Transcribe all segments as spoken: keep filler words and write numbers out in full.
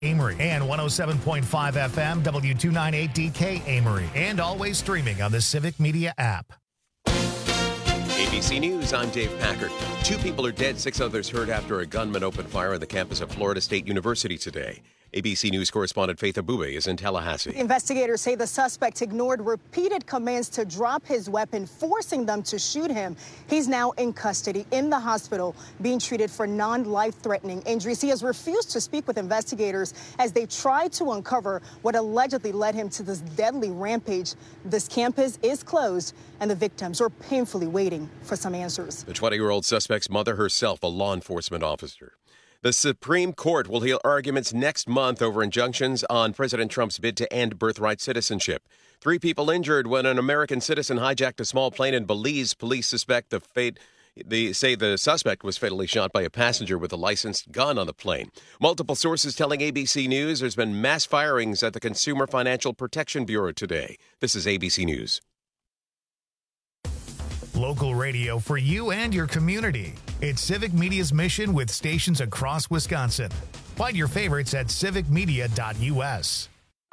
Amory and one oh seven point five F M, W two ninety-eight D K Amory, and always streaming on the Civic Media app. A B C News, I'm Dave Packard. Two people are dead, six others hurt after a gunman opened fire on the campus of Florida State University today. A B C News correspondent Faith Abube is in Tallahassee. Investigators say the suspect ignored repeated commands to drop his weapon, forcing them to shoot him. He's now in custody in the hospital, being treated for non-life-threatening injuries. He has refused to speak with investigators as they try to uncover what allegedly led him to this deadly rampage. This campus is closed, and the victims are painfully waiting for some answers. The twenty-year-old suspect's mother, herself a law enforcement officer. The Supreme Court will hear arguments next month over injunctions on President Trump's bid to end birthright citizenship. Three people injured when an American citizen hijacked a small plane in Belize. Police suspect the fate. They say the suspect was fatally shot by a passenger with a licensed gun on the plane. Multiple sources telling A B C News there's been mass firings at the Consumer Financial Protection Bureau today. This is A B C News. Local radio for you and your community. It's Civic Media's mission with stations across Wisconsin. Find your favorites at civic media dot U S.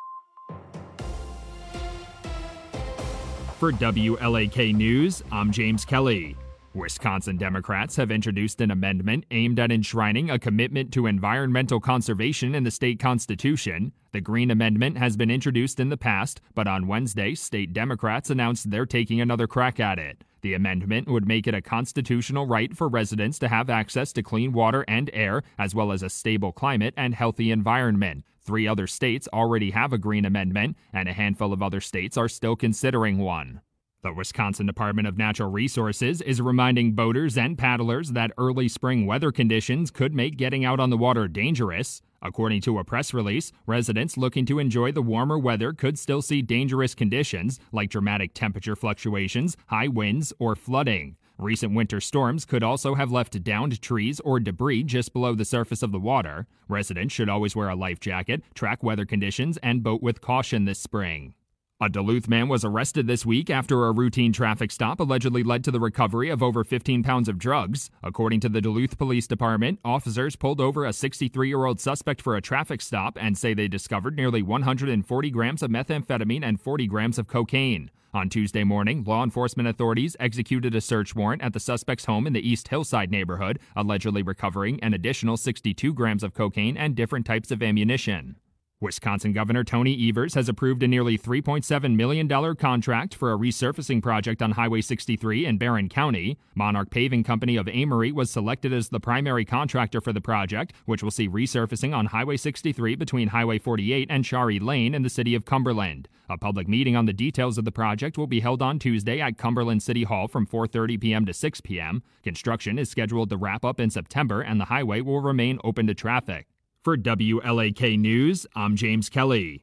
For W L A K News, I'm James Kelly. Wisconsin Democrats have introduced an amendment aimed at enshrining a commitment to environmental conservation in the state constitution. The Green Amendment has been introduced in the past, but on Wednesday, state Democrats announced they're taking another crack at it. The amendment would make it a constitutional right for residents to have access to clean water and air, as well as a stable climate and healthy environment. Three other states already have a Green Amendment, and a handful of other states are still considering one. The Wisconsin Department of Natural Resources is reminding boaters and paddlers that early spring weather conditions could make getting out on the water dangerous. According to a press release, residents looking to enjoy the warmer weather could still see dangerous conditions like dramatic temperature fluctuations, high winds, or flooding. Recent winter storms could also have left downed trees or debris just below the surface of the water. Residents should always wear a life jacket, track weather conditions, and boat with caution this spring. A Duluth man was arrested this week after a routine traffic stop allegedly led to the recovery of over fifteen pounds of drugs. According to the Duluth Police Department, officers pulled over a sixty-three-year-old suspect for a traffic stop and say they discovered nearly one hundred forty grams of methamphetamine and forty grams of cocaine. On Tuesday morning, law enforcement authorities executed a search warrant at the suspect's home in the East Hillside neighborhood, allegedly recovering an additional sixty-two grams of cocaine and different types of ammunition. Wisconsin Governor Tony Evers has approved a nearly three point seven million dollars contract for a resurfacing project on Highway sixty-three in Barron County. Monarch Paving Company of Amory was selected as the primary contractor for the project, which will see resurfacing on Highway sixty-three between Highway forty-eight and Shari Lane in the city of Cumberland. A public meeting on the details of the project will be held on Tuesday at Cumberland City Hall from four thirty p.m. to six p.m. Construction is scheduled to wrap up in September, and the highway will remain open to traffic. For W L A K News, I'm James Kelly.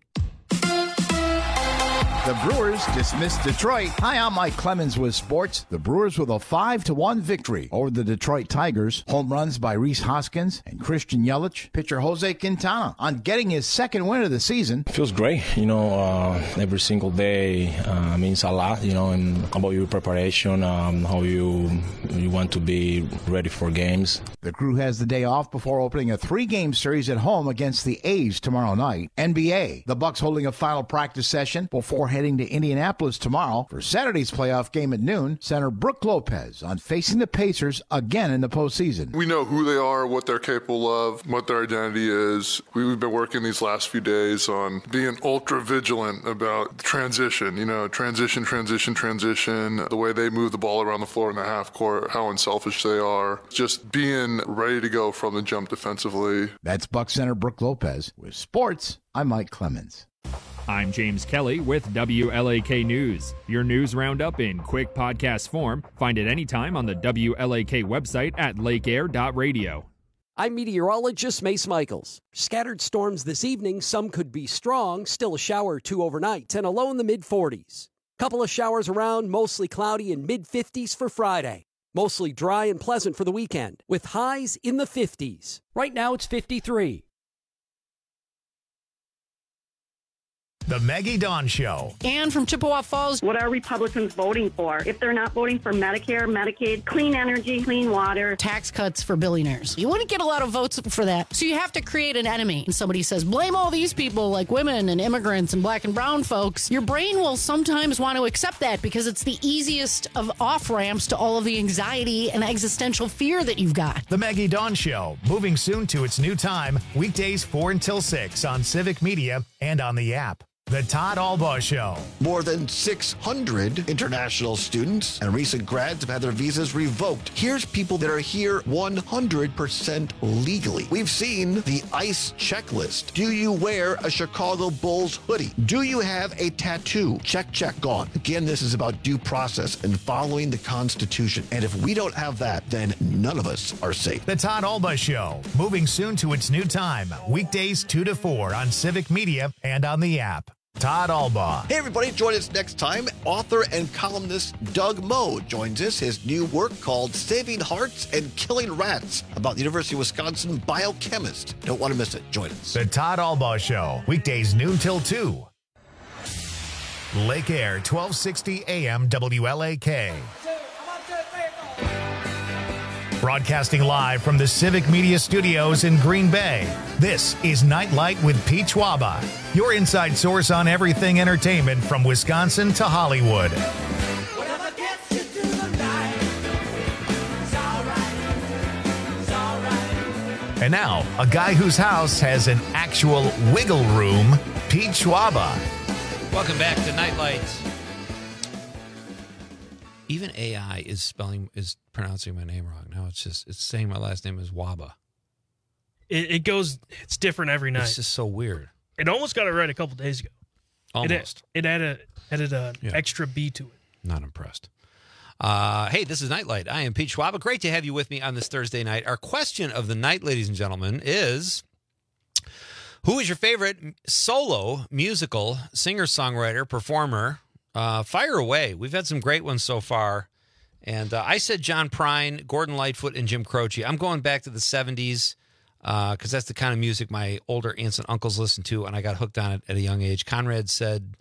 The Brewers dismissed Detroit. Hi, I'm Mike Clemens with sports. The Brewers with a five to one victory over the Detroit Tigers. Home runs by Rhys Hoskins and Christian Yelich. Pitcher Jose Quintana on getting his second win of the season. Feels great. You know, uh, every single day uh, means a lot, you know, and about your preparation, um, how you, you want to be ready for games. The crew has the day off before opening a three-game series at home against the A's tomorrow night. N B A, the Bucks holding a final practice session before heading to Indianapolis tomorrow for Saturday's playoff game at noon. Center Brook Lopez on facing the Pacers again in the postseason. We know who they are, what they're capable of, what their identity is. We've been working these last few days on being ultra vigilant about transition, you know, transition, transition, transition, the way they move the ball around the floor in the half court, how unselfish they are, just being ready to go from the jump defensively. That's Bucks center Brook Lopez. With sports, I'm Mike Clemens. I'm James Kelly with W L A K News. Your news roundup in quick podcast form. Find it anytime on the W L A K website at lake air dot radio. I'm meteorologist Mace Michaels. Scattered storms this evening. Some could be strong. Still a shower or two overnight and a low in the mid forties. Couple of showers around, mostly cloudy and mid fifties for Friday. Mostly dry and pleasant for the weekend with highs in the fifties. Right now it's fifty-three. The Maggie Dawn Show. And from Chippewa Falls. What are Republicans voting for? If they're not voting for Medicare, Medicaid, clean energy, clean water. Tax cuts for billionaires. You wouldn't get a lot of votes for that. So you have to create an enemy. And somebody says, blame all these people like women and immigrants and black and brown folks. Your brain will sometimes want to accept that because it's the easiest of off-ramps to all of the anxiety and existential fear that you've got. The Maggie Dawn Show, moving soon to its new time, weekdays four until six on Civic Media and on the app. The Todd Albaugh Show. More than six hundred international students and recent grads have had their visas revoked. Here's people that are here one hundred percent legally. We've seen the ICE checklist. Do you wear a Chicago Bulls hoodie? Do you have a tattoo? Check, check, gone. Again, this is about due process and following the Constitution. And if we don't have that, then none of us are safe. The Todd Albaugh Show, moving soon to its new time, weekdays two to four on Civic Media and on the app. Todd Albaugh. Hey, everybody, join us next time. Author and columnist Doug Moe joins us. His new work called Saving Hearts and Killing Rats about the University of Wisconsin biochemist. Don't want to miss it. Join us. The Todd Albaugh Show, weekdays noon till two. Lake Air, twelve sixty A M W L A K. Broadcasting live from the Civic Media Studios in Green Bay, this is Nightlight with Pete Schwaba, your inside source on everything entertainment from Wisconsin to Hollywood. Whatever gets you through the night, it's all right, it's all right. And now, a guy whose house has an actual wiggle room, Pete Schwaba. Welcome back to Nightlight. Even A I is spelling is pronouncing my name wrong. Now it's just it's saying my last name is Waba. It, it goes. It's different every night. It's just so weird. It almost got it right a couple days ago. Almost. It, it added added an Yeah. extra B to it. Not impressed. Uh, hey, this is Nightlight. I am Pete Schwaba. Great to have you with me on this Thursday night. Our question of the night, ladies and gentlemen, is: who is your favorite solo musical singer-songwriter performer? Uh, fire away. We've had some great ones so far. And uh, I said John Prine, Gordon Lightfoot, and Jim Croce. I'm going back to the seventies because uh, that's the kind of music my older aunts and uncles listened to, and I got hooked on it at a young age. Conrad said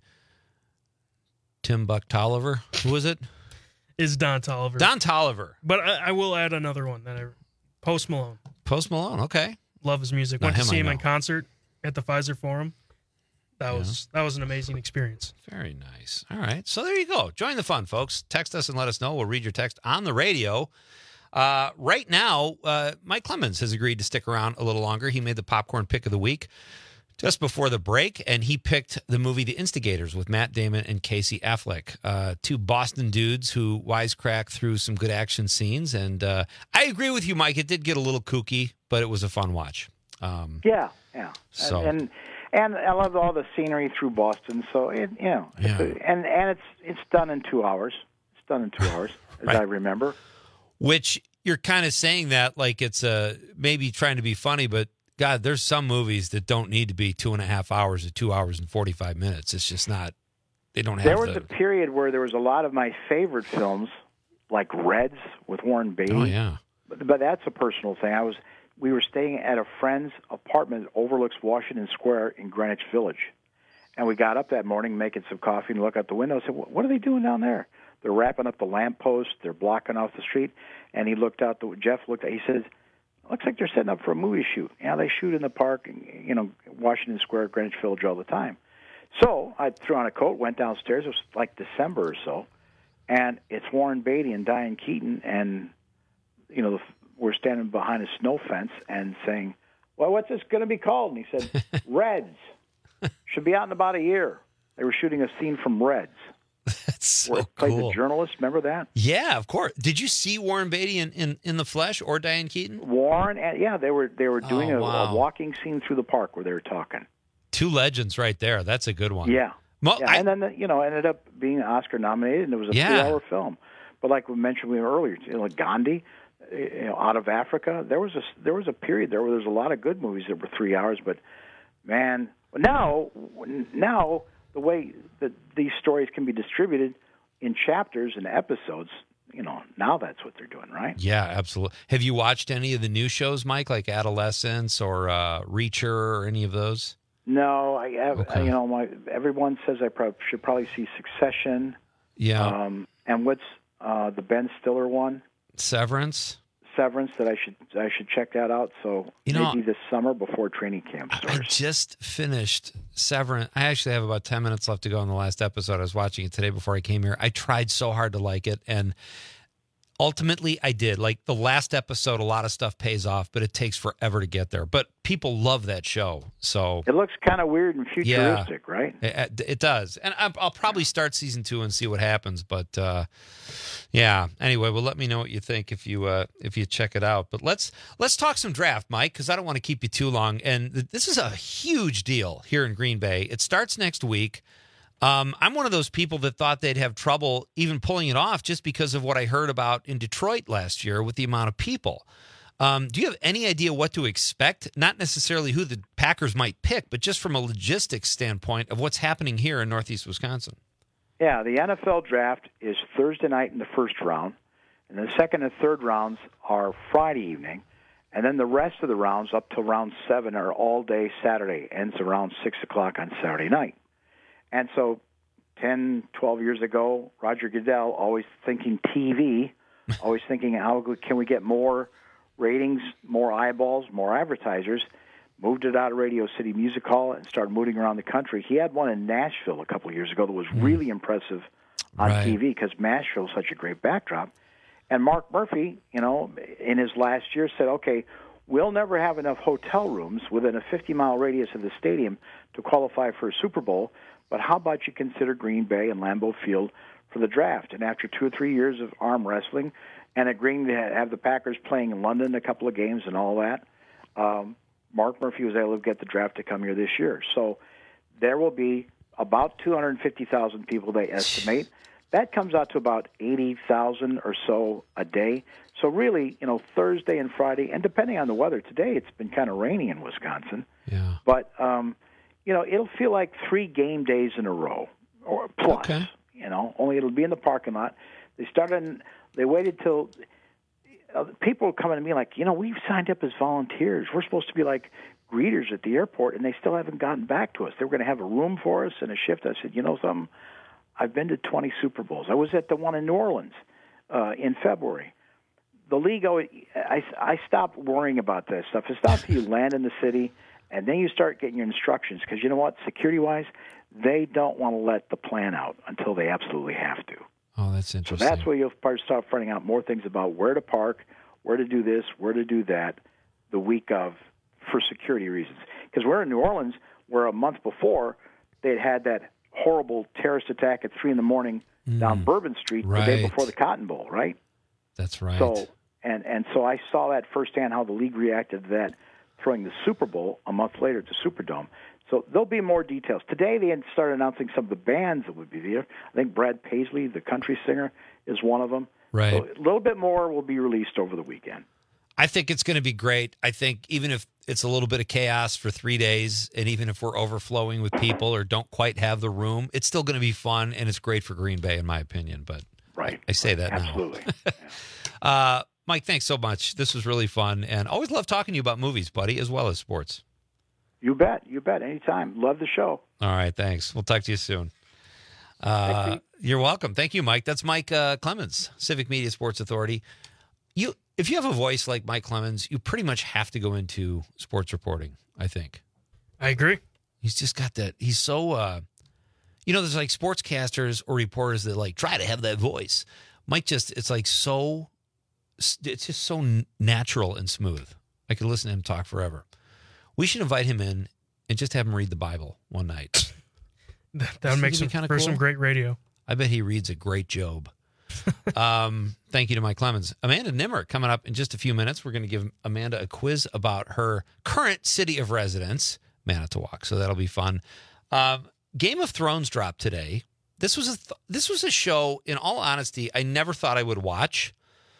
Tim Buck Tolliver. Who was it? Is Don Tolliver. Don Tolliver. But I, I will add another one that I Post Malone. Post Malone, okay. Love his music. Not Went to him, see I him know. in concert at the Pfizer Forum. That Yeah. was that was an amazing experience. Very nice. All right. So there you go. Join the fun, folks. Text us and let us know. We'll read your text on the radio. Uh, right now, uh, Mike Clemens has agreed to stick around a little longer. He made the popcorn pick of the week just before the break, and he picked the movie The Instigators with Matt Damon and Casey Affleck, uh, two Boston dudes who wisecrack through some good action scenes. And uh, I agree with you, Mike. It did get a little kooky, but it was a fun watch. Um, Yeah, yeah. So- and and I love all the scenery through Boston. So it, you know, it's Yeah. a, and and it's it's done in two hours. It's done in two hours, as Right. I remember. Which you're kind of saying that like it's uh, maybe trying to be funny, but God, there's some movies that don't need to be two and a half hours or two hours and forty-five minutes. It's just not. They don't have. There was the, a period where there was a lot of my favorite films, like Reds with Warren Beatty. Oh yeah. But, but that's a personal thing. I was we were staying at a friend's apartment that overlooks Washington Square in Greenwich Village, and we got up that morning making some coffee and look out the window. and said, "What are they doing down there?" They're wrapping up the lamppost. They're blocking off the street. And he looked out. The, Jeff looked. He says, "Looks like they're setting up for a movie shoot." Yeah, they shoot in the park, you know, Washington Square, Greenwich Village all the time. So I threw on a coat, went downstairs. It was like December or so, and it's Warren Beatty and Diane Keaton, and you know, the, we're standing behind a snow fence and saying, "Well, what's this going to be called?" And he said, "Reds. Should be out in about a year." They were shooting a scene from Reds. That's so Where it played cool. the journalist. Remember that? Yeah, of course. Did you see Warren Beatty in, in, in the flesh or Diane Keaton? Warren, and yeah, they were they were doing Oh, a, wow. a walking scene through the park where they were talking. Two legends right there. That's a good one. Yeah, Mo- yeah. I- and then you know ended up being Oscar nominated, and it was a Yeah. three-hour film. But like we mentioned earlier, you know, Gandhi, you know, Out of Africa. There was a there was a period there where there was a lot of good movies that were three hours. But man, now now the way that these stories can be distributed in chapters and episodes, you know, now that's what they're doing, right? Yeah, absolutely. Have you watched any of the new shows, Mike, like Adolescence or uh, Reacher or any of those? No, I have. Okay. You know, my everyone says I prob- should probably see Succession. Yeah. Um, and what's uh, the Ben Stiller one? Severance. Severance. That I should I should check that out. So You know, maybe this summer before training camp I starts. just finished Severance. I actually have about ten minutes left to go on the last episode. I was watching it today before I came here. I tried so hard to like it, and ultimately I did. Like the last episode, a lot of stuff pays off, but it takes forever to get there. But people love that show. So It looks kind of weird and futuristic, right? It, it does. And I'm- I'll probably start season two and see what happens. But uh, yeah, anyway, well, let me know what you think if you uh, if you check it out. But let's let's talk some draft, Mike, because I don't want to keep you too long. And th- this is a huge deal here in Green Bay. It starts next week. Um, I'm one of those people that thought they'd have trouble even pulling it off just because of what I heard about in Detroit last year with the amount of people. Um, do you have any idea what to expect? Not necessarily who the Packers might pick, but just from a logistics standpoint of what's happening here in Northeast Wisconsin. Yeah, the N F L draft is Thursday night in the first round, and the second and third rounds are Friday evening, and then the rest of the rounds up till round seven are all day Saturday, ends around six o'clock on Saturday night. And so ten, twelve years ago, Roger Goodell, always thinking T V, always thinking how can we get more ratings, more eyeballs, more advertisers, moved it out of Radio City Music Hall and started moving around the country. He had one in Nashville a couple of years ago that was really impressive on Right. T V because Nashville is such a great backdrop. And Mark Murphy, you know, in his last year said, okay, we'll never have enough hotel rooms within a fifty-mile radius of the stadium to qualify for a Super Bowl, but how about you consider Green Bay and Lambeau Field for the draft? And after two or three years of arm wrestling and agreeing to have the Packers playing in London a couple of games and all that, um, Mark Murphy was able to get the draft to come here this year. So there will be about two hundred fifty thousand people, they estimate. That comes out to about eighty thousand or so a day. So really, you know, Thursday and Friday, and depending on the weather, today it's been kind of rainy in Wisconsin. Yeah. But, um, you know, it'll feel like three game days in a row or plus. Okay. You know, only it'll be in the parking lot. They started, they waited till uh, people were coming to me like, you know, we've signed up as volunteers. We're supposed to be like greeters at the airport, and they still haven't gotten back to us. They were going to have a room for us and a shift. I said, you know something? I've been to twenty Super Bowls. I was at the one in New Orleans uh, in February. The league, always, I, I stopped worrying about that stuff. It's not until you land in the city, and then you start getting your instructions. Because you know what? Security-wise, they don't want to let the plan out until they absolutely have to. Oh, that's So interesting. that's where you'll start finding out more things about where to park, where to do this, where to do that the week of for security reasons. Because we're in New Orleans where a month before they'd had that horrible terrorist attack at three in the morning down Bourbon Street the day right. before the Cotton Bowl, right? That's right. So and and so I saw that firsthand how the league reacted to that, throwing the Super Bowl a month later to Superdome. So there'll be more details. Today they had started announcing some of the bands that would be there. I think Brad Paisley, the country singer, is one of them. Right. So a little bit more will be released over the weekend. I think it's going to be great. I think even if it's a little bit of chaos for three days, and even if we're overflowing with people or don't quite have the room, it's still going to be fun, and it's great for Green Bay, in my opinion. But right, I say that absolutely. now. uh, Mike, thanks so much. This was really fun, and always love talking to you about movies, buddy, as well as sports. You bet. You bet. Anytime. Love the show. All right, thanks. We'll talk to you soon. Uh, you're welcome. Thank you, Mike. That's Mike uh, Clemens, Civic Media Sports Authority. You, if you have a voice like Mike Clemens, you pretty much have to go into sports reporting, I think. I agree. He's just got that. He's so, uh, you know, there's like sportscasters or reporters that like try to have that voice. Mike just, it's like so, it's just so natural and smooth. I could listen to him talk forever. We should invite him in and just have him read the Bible one night. That, that would make some, kind of for cool. some great radio. I bet he reads a great Job. um, thank you to Mike Clemens. Amanda Nimmer coming up in just a few minutes. We're going to give Amanda a quiz about her current city of residence, Manitowoc. So that'll be fun. Um, Game of Thrones dropped today. This was a th- this was a show. In all honesty, I never thought I would watch.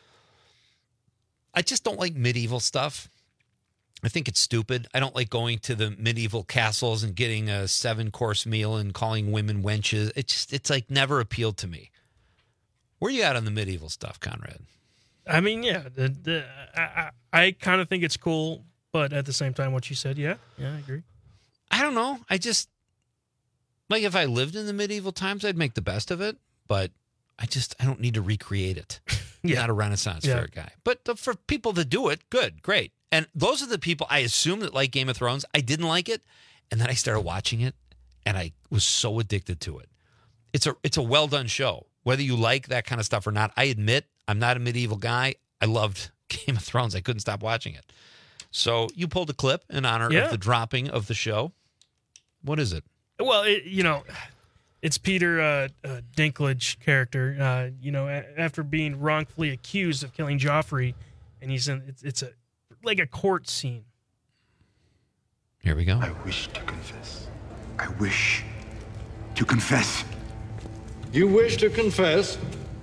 I just don't like medieval stuff. I think it's stupid. I don't like going to the medieval castles and getting a seven-course meal and calling women wenches. It just, it's like never appealed to me. Where you at on the medieval stuff, Conrad? I mean, yeah, the, the, I, I, I kind of think it's cool, but at the same time, what you said, yeah, yeah, I agree. I don't know. I just, like, if I lived in the medieval times, I'd make the best of it. But I just, I don't need to recreate it. Yeah. Not a Renaissance Yeah. fair guy. But the, for people that do it, good, great. And those are the people I assume that like Game of Thrones. I didn't like it. And then I started watching it, and I was so addicted to it. It's a it's a well-done show, whether you like that kind of stuff or not. I admit I'm not a medieval guy. I loved Game of Thrones. I couldn't stop watching it. So you pulled a clip in honor Yeah. of the dropping of the show. What is it? Well, it, you know, it's Peter uh, uh, Dinklage character. Uh, you know, a- after being wrongfully accused of killing Joffrey, and he's in. It's, it's a like a court scene. Here we go. I wish to confess. I wish to confess. You wish to confess?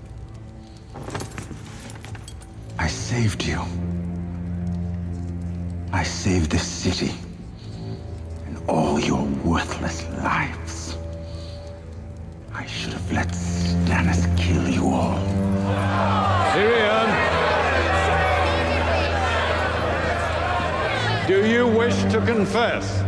I saved you. I saved this city and all your worthless lives. I should have let Stannis kill you all. Tyrion! Do you wish to confess?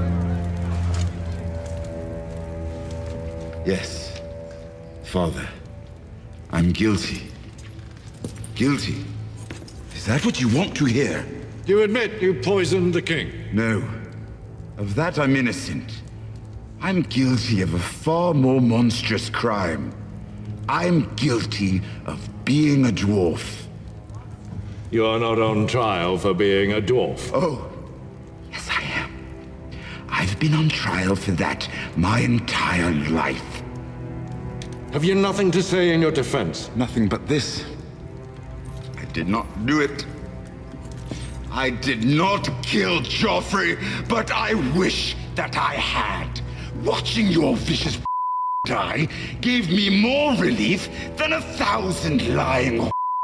Yes, Father. I'm guilty. Guilty. Is that what you want to hear? You admit you poisoned the king? No. Of that I'm innocent. I'm guilty of a far more monstrous crime. I'm guilty of being a dwarf. You are not on trial for being a dwarf. Oh, yes I am. I've been on trial for that my entire life. Have you nothing to say in your defense? Nothing but this. I did not do it. I did not kill Joffrey, but I wish that I had. Watching your vicious die gave me more relief than a thousand lying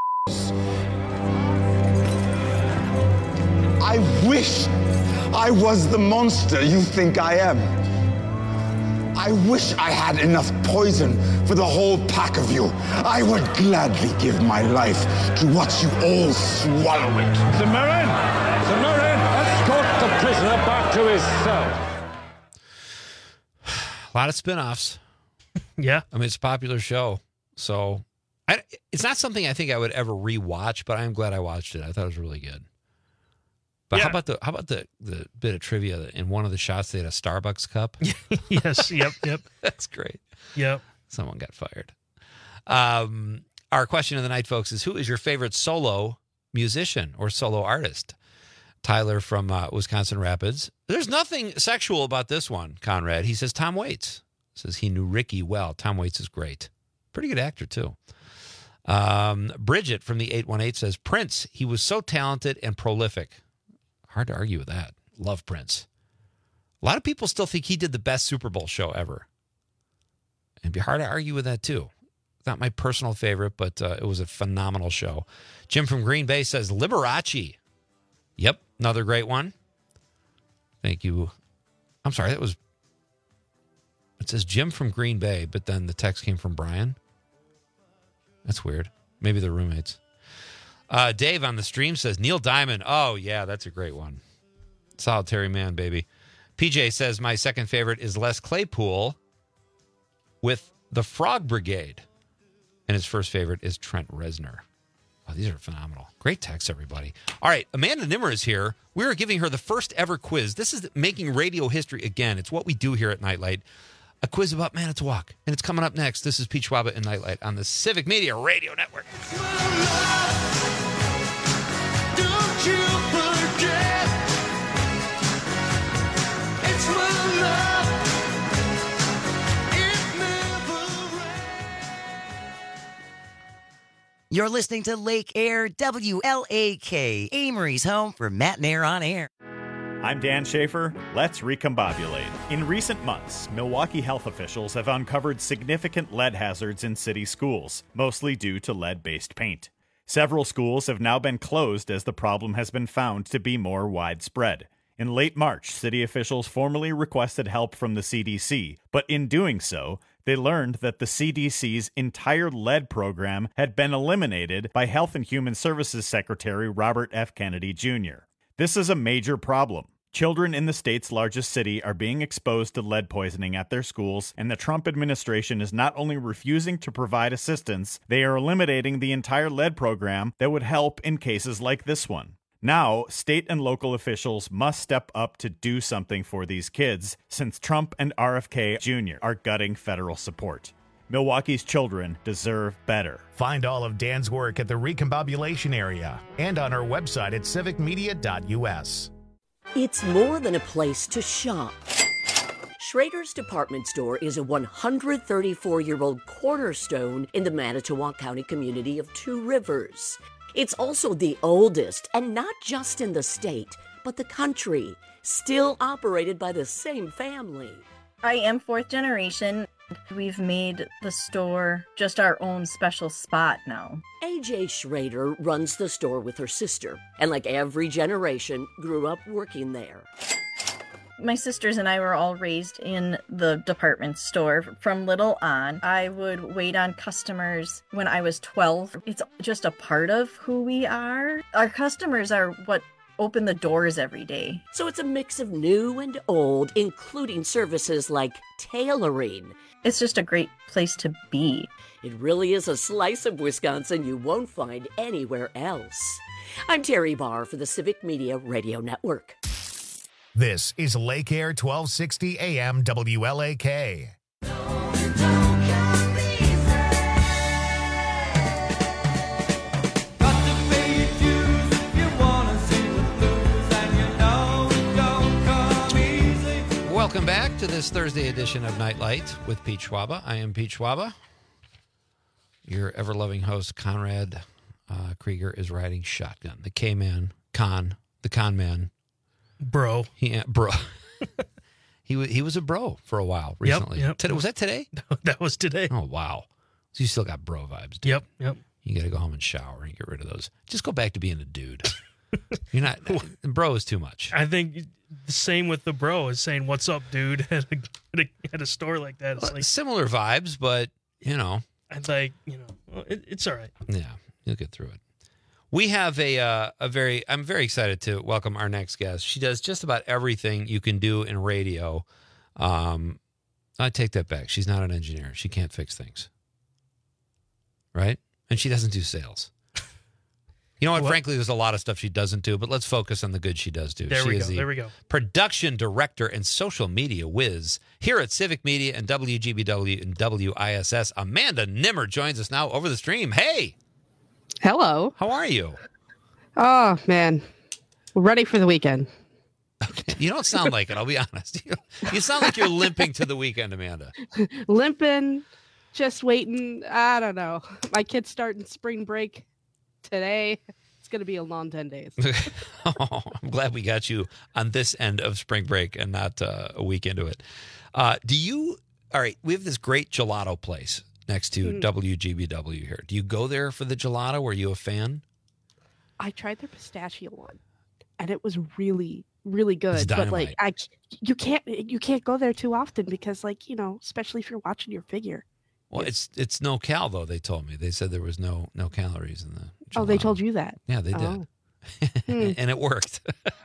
I wish I was the monster you think I am. I wish I had enough poison for the whole pack of you. I would gladly give my life to watch you all swallow it. Sir Meryn! Sir Meryn, escort the prisoner back to his cell. A lot of spin-offs. Yeah. I mean, it's a popular show. So I, it's not something I think I would ever rewatch, but I'm glad I watched it. I thought it was really good. But Yeah. how about the how about the, the bit of trivia that in one of the shots they had a Starbucks cup? Yes. Yep. Yep. That's great. Yep. Someone got fired. Um, our question of the night, folks, is who is your favorite solo musician or solo artist? Tyler from uh, Wisconsin Rapids. There's nothing sexual about this one, Conrad. He says Tom Waits. Says he knew Ricky well. Tom Waits is great. Pretty good actor, too. Um, Bridget from the eight one eight says Prince. He was so talented and prolific. Hard to argue with that. Love Prince. A lot of people still think he did the best Super Bowl show ever. It'd be hard to argue with that, too. Not my personal favorite, but uh, it was a phenomenal show. Jim from Green Bay says Liberace. Yep, another great one. Thank you. I'm sorry, that was... It says Jim from Green Bay, but then the text came from Brian. That's weird. Maybe they're roommates. Uh, Dave on the stream says Neil Diamond. Oh, yeah, that's a great one. Solitary Man, baby. P J says my second favorite is Les Claypool with the Frog Brigade. And his first favorite is Trent Reznor. Oh, these are phenomenal. Great text, everybody. All right, Amanda Nimmer is here. We are giving her the first ever quiz. This is making radio history again. It's what we do here at Nightlight. A quiz about Manitowoc. And it's coming up next. This is Pete Schwaba and Nightlight on the Civic Media Radio Network. Don't you forget, it's my love. It never You're listening to Lake Air W L A K, Amory's home for Matt and Air on Air. I'm Dan Schaefer. Let's recombobulate. In recent months, Milwaukee health officials have uncovered significant lead hazards in city schools, mostly due to lead-based paint. Several schools have now been closed as the problem has been found to be more widespread. In late March, city officials formally requested help from the C D C, but in doing so, they learned that the C D C's entire lead program had been eliminated by Health and Human Services Secretary Robert F. Kennedy Junior This is a major problem. Children in the state's largest city are being exposed to lead poisoning at their schools, and the Trump administration is not only refusing to provide assistance, they are eliminating the entire lead program that would help in cases like this one. Now, state and local officials must step up to do something for these kids, since Trump and R F K Junior are gutting federal support. Milwaukee's children deserve better. Find all of Dan's work at the Recombobulation area and on our website at civic media dot u s. It's more than a place to shop. Schrader's Department Store is a one hundred thirty-four-year-old cornerstone in the Manitowoc County community of Two Rivers. It's also the oldest, and not just in the state, but the country, still operated by the same family. I am fourth generation. We've made the store just our own special spot now. A J Schrader runs the store with her sister, and like every generation, grew up working there. My sisters and I were all raised in the department store from little on. I would wait on customers when I was twelve. It's just a part of who we are. Our customers are what open the doors every day. So it's a mix of new and old, including services like tailoring. It's just a great place to be. It really is a slice of Wisconsin you won't find anywhere else. I'm Terry Barr for the Civic Media Radio Network. This is Lake Air twelve sixty A M W L A K. Welcome back to this Thursday edition of Nightlight with Pete Schwaba. I am Pete Schwaba. Your ever-loving host, Conrad uh, Krieger, is riding shotgun. The K-Man, Con, the Con Man. Bro. He, bro. he, was, he was a bro for a while recently. Yep, yep. Today, was that today? No, that was today. Oh, wow. So you still got bro vibes, dude. Yep, yep. You got to go home and shower and get rid of those. Just go back to being a dude. You're not, bro is too much. I think the same with the bro is saying, "What's up, dude?" at a, at a, at a store like that. It's Well, like similar vibes, but, you know. I'd like, you know, well, it, it's all right. Yeah, you'll get through it. We have a uh, a very, I'm very excited to welcome our next guest. She does just about everything you can do in radio. Um, I take that back. She's not an engineer. She can't fix things. Right? And she doesn't do sales. You know what? What? Frankly, there's a lot of stuff she doesn't do, but let's focus on the good she does do. There she we is go. the There we go. production director and social media whiz here at Civic Media and W G B W and W I S S. Amanda Nimmer joins us now over the stream. Hey, Hello. how are you? Oh, man. We're ready for the weekend. You don't sound like it, I'll be honest. You, you sound like you're limping to the weekend, Amanda. Limping, just waiting. I don't know. My kid's starting spring break today. It's going to be a long ten days. Oh, I'm glad we got you on this end of spring break and not uh, a week into it. Uh, do you, all right, we have this great gelato place next to Mm. W G B W here. Do you go there for the gelato? Are you a fan? I tried their pistachio one, and it was really, really good. It's But like, dynamite. I, you can't, you can't go there too often because, like, you know, especially if you're watching your figure. Well, it's it's no cal though. They told me they said there was no no calories in the. Oh, they told you that? Yeah, they did, Oh. Hmm. and it worked.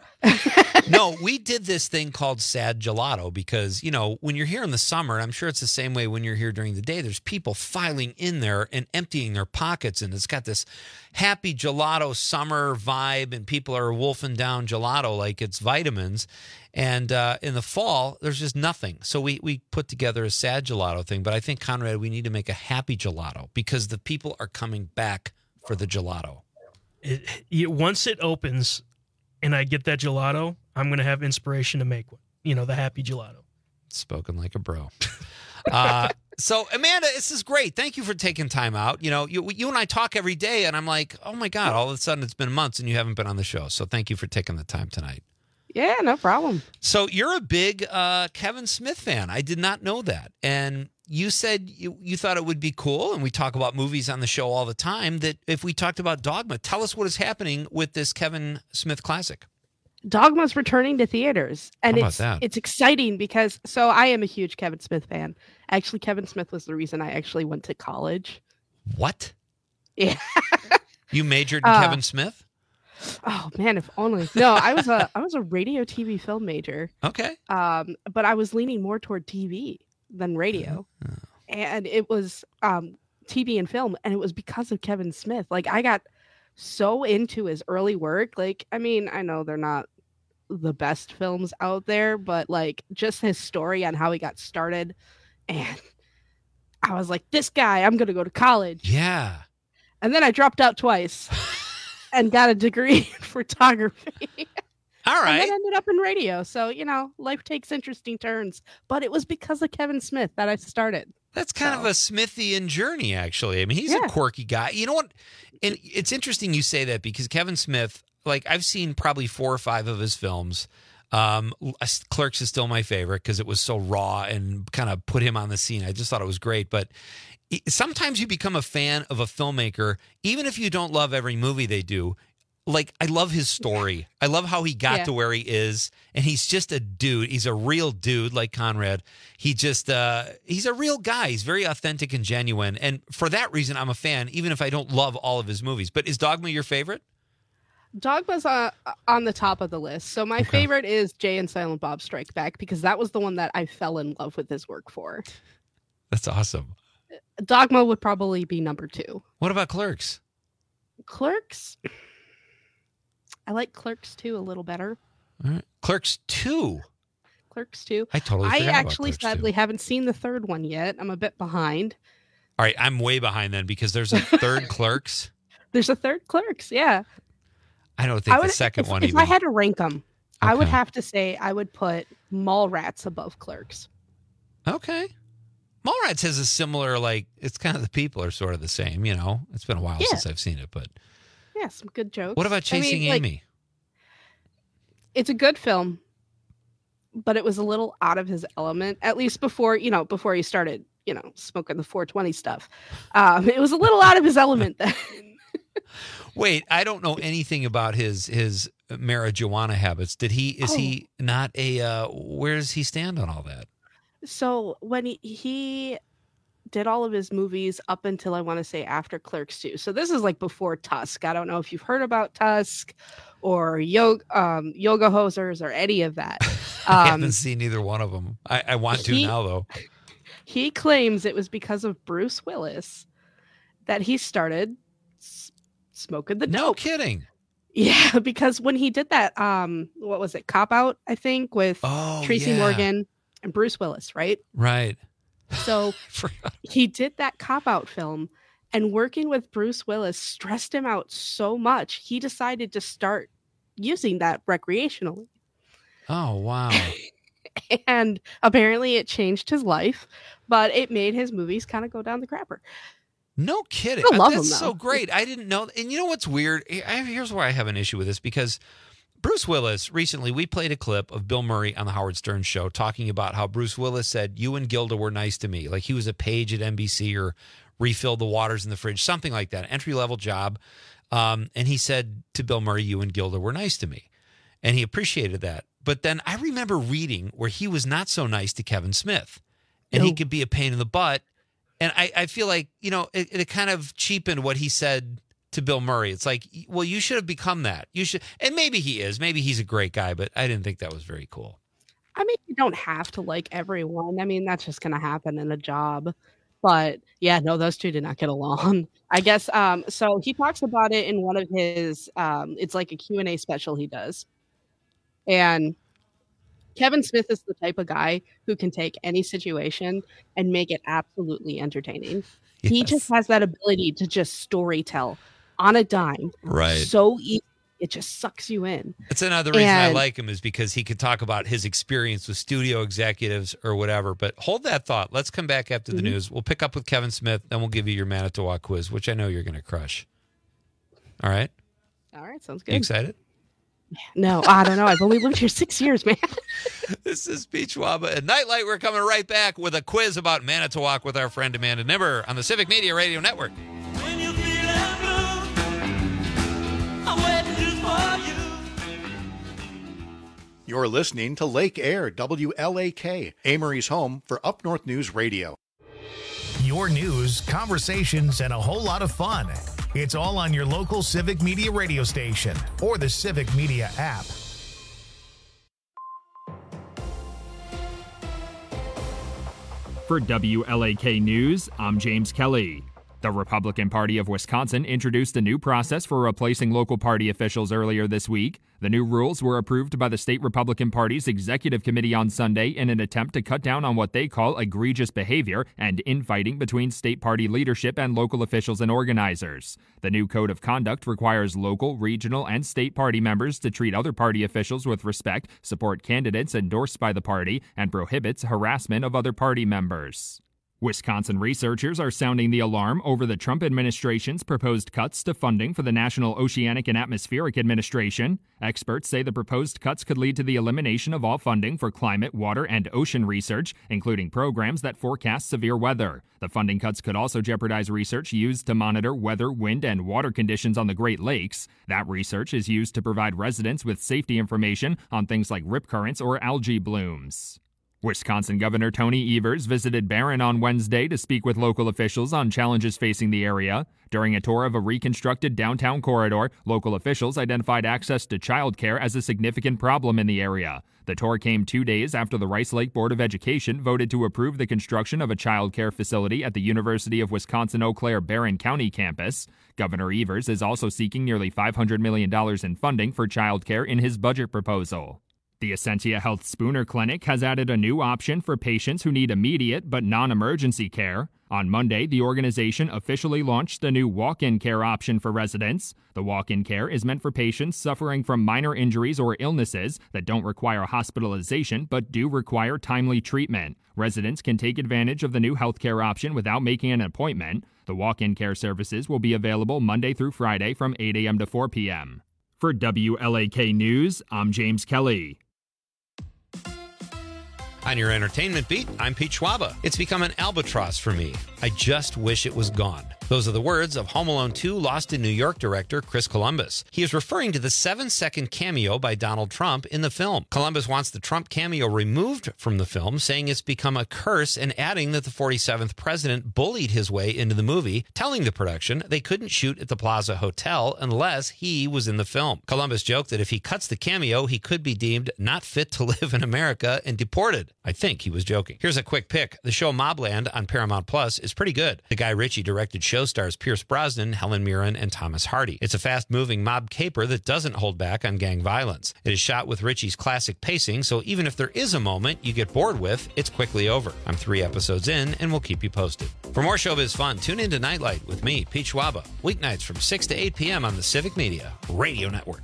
No, we did this thing called Sad Gelato because, you know, when you're here in the summer, and I'm sure it's the same way when you're here during the day, there's people filing in there and emptying their pockets, and it's got this happy gelato summer vibe, and people are wolfing down gelato like it's vitamins. And uh, in the fall, there's just nothing. So we, we put together a sad gelato thing, but I think, Conrad, we need to make a happy gelato because the people are coming back for the gelato. It, it, once it opens and I get that gelato, I'm going to have inspiration to make one. You know, the happy gelato. Spoken like a bro. Uh, so, Amanda, this is great. Thank you for taking time out. You know, you, you and I talk every day, and I'm like, oh, my God, all of a sudden it's been months and you haven't been on the show. So thank you for taking the time tonight. Yeah, no problem. So you're a big uh, Kevin Smith fan. I did not know that. And you said you, you thought it would be cool, and we talk about movies on the show all the time, that if we talked about Dogma, tell us what is happening with this Kevin Smith classic. Dogma's returning to theaters, and How about it's that? it's exciting because so I am a huge Kevin Smith fan. Actually, Kevin Smith was the reason I actually went to college. What? Yeah. You majored in Uh, Kevin Smith? Oh man, if only. No, I was a I was a radio T V film major. Okay. Um, but I was leaning more toward T V than radio, Oh. and it was um T V and film, and it was because of Kevin Smith. Like I got so into his early work. Like I mean, I know they're not the best films out there, but like just his story on how he got started, and I was like, this guy, I'm gonna go to college. Yeah. And then I dropped out twice and got a degree in photography. All right. And then ended up in radio. So, you know, life takes interesting turns. But it was because of Kevin Smith that I started. That's kind So. of a Smithian journey, actually. I mean, he's Yeah. a quirky guy. You know what? And it's interesting you say that because Kevin Smith, like I've seen probably four or five of his films. Um, Clerks is still my favorite because it was so raw and kind of put him on the scene. I just thought it was great. But it- sometimes you become a fan of a filmmaker, even if you don't love every movie they do. Like, I love his story. I love how he got Yeah. to where he is. And he's just a dude. He's a real dude like Conrad. He just, uh, he's a real guy. He's very authentic and genuine. And for that reason, I'm a fan, even if I don't love all of his movies. But is Dogma your favorite? Dogma's uh, on the top of the list. So my favorite is Jay and Silent Bob Strike Back because that was the one that I fell in love with his work for. That's awesome. Dogma would probably be number two. What about Clerks? Clerks? I like Clerks two a little better. All right. Clerks two. Clerks two. I totally I forgot about actually Clerks sadly haven't seen the third one yet. I'm a bit behind. All right, I'm way behind then because there's a third Clerks. There's a third Clerks, yeah. I don't think I would, the second if, one if even. I had to rank them, I would Okay. have to say I would put Mallrats above Clerks. Okay. Mallrats has a similar, like, it's kind of the people are sort of the same, you know? It's been a while Yeah. since I've seen it, but Yeah, some good jokes. what about I Chasing mean, like, Amy? It's a good film, but it was a little out of his element, at least before, you know, before he started, you know, smoking the four twenty stuff. Um, it was a little out of his element then. Wait, I don't know anything about his his marijuana habits. Did he, is Oh. he not a, uh, where does he stand on all that? So when he, he did all of his movies up until I want to say after Clerks two. So this is like before Tusk. I don't know if you've heard about Tusk or Yoga, um, Yoga Hosers or any of that. I Um, haven't seen either one of them. I, I want to he- now, though. He claims it was because of Bruce Willis that he started s- smoking the No dope. kidding. Yeah, because when he did that, um, what was it, Cop Out? I think with Oh, Tracy yeah. Morgan and Bruce Willis, right? Right. So he did that Cop Out film, and working with Bruce Willis stressed him out so much he decided to start using that recreationally. Oh, wow. And apparently it changed his life, but it made his movies kind of go down the crapper. No kidding. I love That's him, so though. great. I didn't know. And you know what's weird? I- Here's where I have an issue with this because Bruce Willis, recently we played a clip of Bill Murray on the Howard Stern show talking about how Bruce Willis said, you and Gilda were nice to me. Like he was a page at N B C or refilled the waters in the fridge, something like that, entry level job. Um, and he said to Bill Murray, you and Gilda were nice to me. And he appreciated that. But then I remember reading where he was not so nice to Kevin Smith and he No. could be a pain in the butt. And I, I feel like, you know, it, it kind of cheapened what he said to Bill Murray. It's like, well, you should have become that. You should, and maybe he is. Maybe he's a great guy, but I didn't think that was very cool. I mean, you don't have to like everyone. I mean, that's just going to happen in a job. But yeah, no, those two did not get along. I guess. Um, so he talks about it in one of his, um, it's like a Q and A special he does. And Kevin Smith is the type of guy who can take any situation and make it absolutely entertaining. He Yes. just has that ability to just story tell on a dime. Right. So easy. It just sucks you in. That's another reason I And- like him is because he could talk about his experience with studio executives or whatever. But hold that thought. Let's come back after the Mhm. news. We'll pick up with Kevin Smith, then we'll give you your Manitowoc quiz, which I know you're going to crush. All right? All right. Sounds You good. excited? No, I don't know. I've only lived here six years, man. This is Beach Waba at Nightlight. We're coming right back with a quiz about Manitowoc with our friend Amanda Nimmer on the Civic Media Radio Network. You're listening to Lake Air, W L A K, Amory's home for Up North News Radio. Your news, conversations, and a whole lot of fun. It's all on your local Civic Media radio station or the Civic Media app. For W L A K News, I'm James Kelly. The Republican Party of Wisconsin introduced a new process for replacing local party officials earlier this week. The new rules were approved by the state Republican Party's executive committee on Sunday in an attempt to cut down on what they call egregious behavior and infighting between state party leadership and local officials and organizers. The new code of conduct requires local, regional, and state party members to treat other party officials with respect, support candidates endorsed by the party, and prohibits harassment of other party members. Wisconsin researchers are sounding the alarm over the Trump administration's proposed cuts to funding for the National Oceanic and Atmospheric Administration. Experts say the proposed cuts could lead to the elimination of all funding for climate, water, and ocean research, including programs that forecast severe weather. The funding cuts could also jeopardize research used to monitor weather, wind, and water conditions on the Great Lakes. That research is used to provide residents with safety information on things like rip currents or algae blooms. Wisconsin Governor Tony Evers visited Barron on Wednesday to speak with local officials on challenges facing the area. During a tour of a reconstructed downtown corridor, local officials identified access to childcare as a significant problem in the area. The tour came two days after the Rice Lake Board of Education voted to approve the construction of a childcare facility at the University of Wisconsin-Eau Claire Barron County campus. Governor Evers is also seeking nearly five hundred million dollars in funding for childcare in his budget proposal. The Essentia Health Spooner Clinic has added a new option for patients who need immediate but non-emergency care. On Monday, the organization officially launched a new walk-in care option for residents. The walk-in care is meant for patients suffering from minor injuries or illnesses that don't require hospitalization but do require timely treatment. Residents can take advantage of the new healthcare option without making an appointment. The walk-in care services will be available Monday through Friday from eight a.m. to four p.m. For W L A K News, I'm James Kelly. On your entertainment beat, I'm Pete Schwaba. It's become an albatross for me. I just wish it was gone. Those are the words of Home Alone two Lost in New York director Chris Columbus. He is referring to the seven-second cameo by Donald Trump in the film. Columbus wants the Trump cameo removed from the film, saying it's become a curse, and adding that the forty-seventh president bullied his way into the movie, telling the production they couldn't shoot at the Plaza Hotel unless he was in the film. Columbus joked that if he cuts the cameo, he could be deemed not fit to live in America and deported. I think he was joking. Here's a quick pick. The show Mobland on Paramount Plus is pretty good. The Guy Ritchie directed show stars Pierce Brosnan, Helen Mirren, and Thomas Hardy. It's a fast-moving mob caper that doesn't hold back on gang violence. It is shot with Ritchie's classic pacing, so even if there is a moment you get bored with, it's quickly over. I'm three episodes in, and we'll keep you posted. For more showbiz fun, tune in to Nightlight with me, Pete Schwaba, weeknights from six to eight p.m. on the Civic Media Radio Network.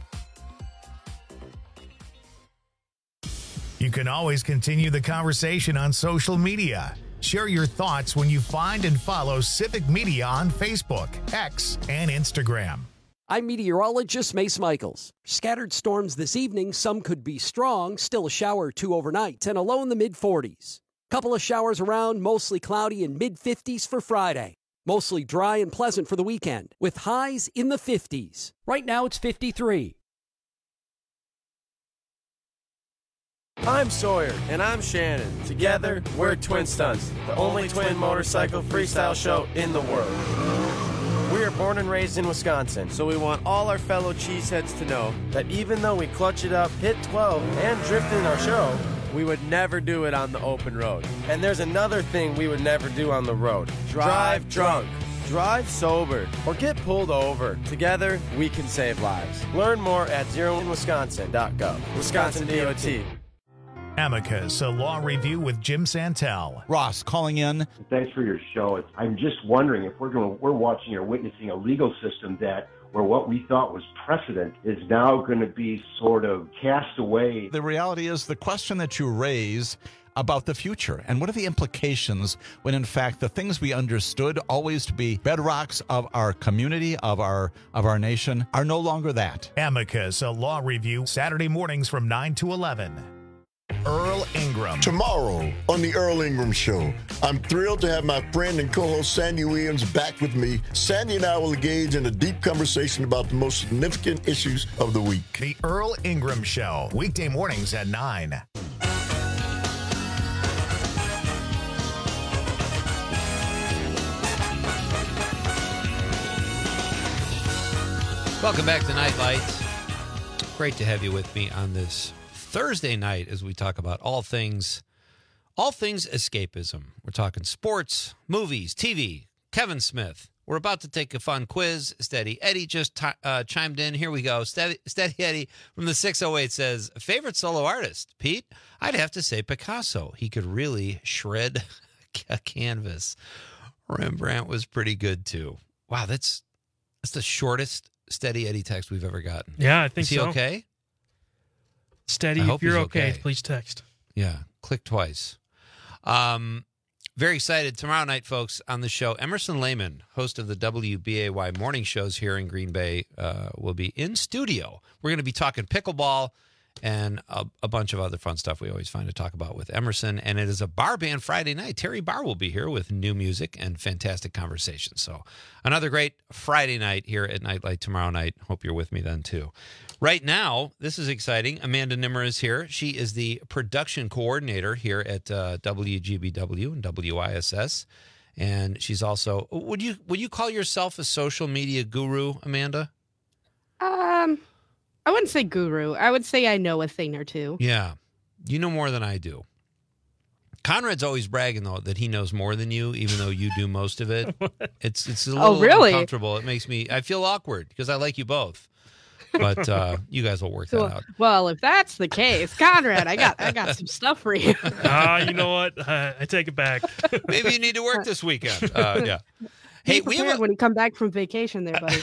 You can always continue the conversation on social media. Share your thoughts when you find and follow Civic Media on Facebook, X, and Instagram. I'm meteorologist Mace Michaels. Scattered storms this evening. Some could be strong. Still a shower or two overnight and a low in the mid forties. Couple of showers around, mostly cloudy and mid fifties for Friday. Mostly dry and pleasant for the weekend with highs in the fifties. Right now it's fifty-three. I'm Sawyer. And I'm Shannon. Together, we're Twin Stunts, the only twin motorcycle freestyle show in the world. We are born and raised in Wisconsin, so we want all our fellow cheeseheads to know that even though we clutch it up, hit twelve, and drift in our show, we would never do it on the open road. And there's another thing we would never do on the road. Drive drunk. Drive sober or get pulled over. Together, we can save lives. Learn more at zero in wisconsin dot gov. Wisconsin D O T. Amicus, a law review with Jim Santel. Ross calling in. Thanks for your show. I'm just wondering if we're going to, we're watching or witnessing a legal system that where what we thought was precedent is now going to be sort of cast away. The reality is the question that you raise about the future and what are the implications when in fact the things we understood always to be bedrocks of our community, of our of our nation, are no longer that. Amicus, a law review, Saturday mornings from nine to eleven. Earl Ingram. Tomorrow on the Earl Ingram Show, I'm thrilled to have my friend and co-host Sandy Williams back with me. Sandy and I will engage in a deep conversation about the most significant issues of the week. The Earl Ingram Show, weekday mornings at nine. Welcome back to Nightlight. Great to have you with me on this Thursday night as we talk about all things, all things escapism. We're talking sports, movies, T V, Kevin Smith. We're about to take a fun quiz. Steady Eddie just t- uh, chimed in. Here we go. Steady, Steady Eddie from the six oh eight says, favorite solo artist? Pete, I'd have to say Picasso. He could really shred a canvas. Rembrandt was pretty good too. Wow, that's that's the shortest Steady Eddie text we've ever gotten. Yeah, I think Is he so. okay? Steady, I if hope you're he's okay, okay. please text. Yeah, click twice. Um, very excited. Tomorrow night, folks, on the show, Emerson Lehman, host of the W B A Y morning shows here in Green Bay, uh, will be in studio. We're going to be talking pickleball and a, a bunch of other fun stuff we always find to talk about with Emerson. And it is a bar band Friday night. Terry Barr will be here with new music and fantastic conversation. So another great Friday night here at Nightlight tomorrow night. Hope you're with me then, too. Right now, this is exciting. Amanda Nimmer is here. She is the production coordinator here at uh, W G B W and W I S S. And she's also, would you would you call yourself a social media guru, Amanda? Um, I wouldn't say guru. I would say I know a thing or two. Yeah. You know more than I do. Conrad's always bragging, though, that he knows more than you, even though you do most of it. It's it's a little Oh, really? uncomfortable. It makes me, I feel awkward because I like you both. But uh, you guys will work that Well, out. well, if that's the case, Conrad, I got I got some stuff for you. Ah, you know what? Uh, I take it back. Maybe you need to work this weekend. Uh, yeah. Hey, Be we have prepared a, when you come back from vacation there, buddy.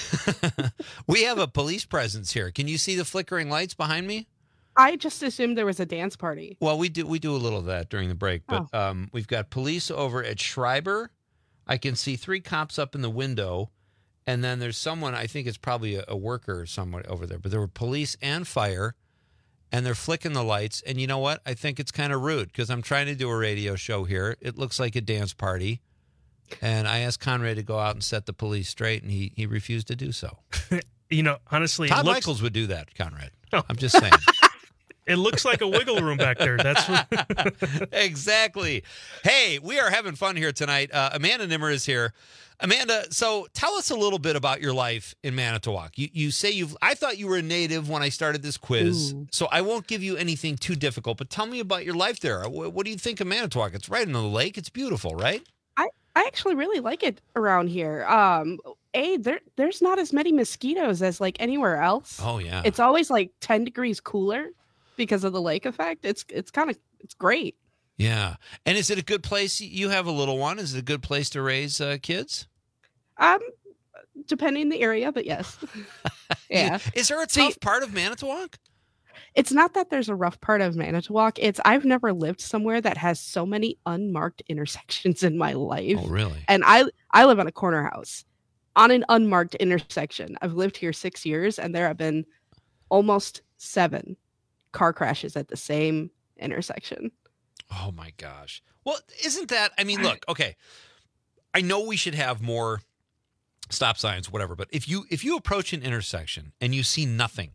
we have a police presence here. Can you see the flickering lights behind me? I just assumed there was a dance party. Well, we do we do a little of that during the break, but Oh. um, we've got police over at Schreiber. I can see three cops up in the window, and then there's someone, I think it's probably a, a worker or someone over there, but there were police and fire, and they're flicking the lights. And you know what? I think it's kind of rude because I'm trying to do a radio show here. It looks like a dance party. And I asked Conrad to go out and set the police straight, and he, he refused to do so. You know, honestly, Todd it looks, Michaels would do that, Conrad. I'm just saying. it looks like a wiggle room back there. That's what, Exactly. Hey, we are having fun here tonight. Uh, Amanda Nimmer is here. Amanda, so tell us a little bit about your life in Manitowoc. You you say you've, I thought you were a native when I started this quiz, Ooh. so I won't give you anything too difficult, but tell me about your life there. What, what do you think of Manitowoc? It's right in the lake. It's beautiful, right? I, I actually really like it around here. Um, A, there there's not as many mosquitoes as like anywhere else. Oh, yeah. It's always like ten degrees cooler because of the lake effect. It's it's kind of it's great. Yeah. And is it a good place? You have a little one. Is it a good place to raise uh, kids? Um, depending the area, but yes. Yeah. Is there a See- tough part of Manitowoc? It's not that there's a rough part of Manitowoc. It's I've never lived somewhere that has so many unmarked intersections in my life. Oh, really? And I I live on a corner house on an unmarked intersection. I've lived here six years, and there have been almost seven car crashes at the same intersection. Oh my gosh. Well, isn't that, I mean, look, okay. I know we should have more stop signs, whatever, but if you if you approach an intersection and you see nothing,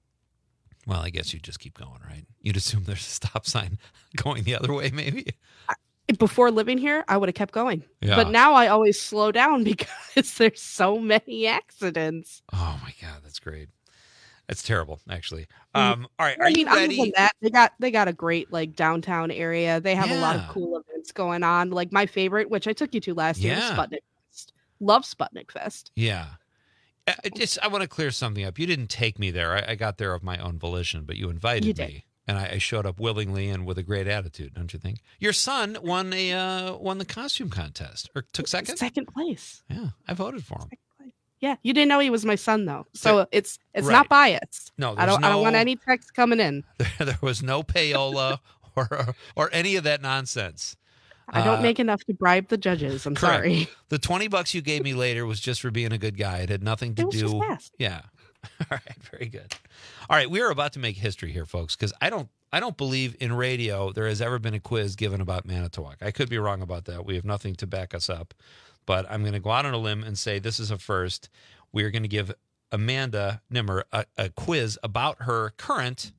well, I guess you just keep going, right? You'd assume there's a stop sign going the other way, maybe. Before living here, I would have kept going. Yeah. But now I always slow down because there's so many accidents. Oh my God, that's great. That's terrible, actually. Um, all right, are I mean, you other ready? than that, they got they got a great like downtown area. They have a lot of Yeah. cool events going on. Like my favorite, which I took you to last year, Yeah. Sputnik Fest. Love Sputnik Fest. Yeah. I I just I want to clear something up. You didn't take me there. I, I got there of my own volition, but you invited You did. me, and I, I showed up willingly and with a great attitude. Don't you think? Your son won a uh, won the costume contest or took second. Second place. Yeah, I voted for him. Yeah, you didn't know he was my son though, so There- it's it's right. not biased. No, I don't there's I don't want no- any text coming in. There was no payola or or any of that nonsense. I don't Uh, make enough to bribe the judges. I'm correct. sorry. The twenty bucks you gave me later was just for being a good guy. It had nothing to It was do. just fast. Yeah. All right. Very good. All right. We are about to make history here, folks, because I don't I don't believe in radio there has ever been a quiz given about Manitowoc. I could be wrong about that. We have nothing to back us up. But I'm going to go out on a limb and say this is a first. We are going to give Amanda Nimmer a, a quiz about her current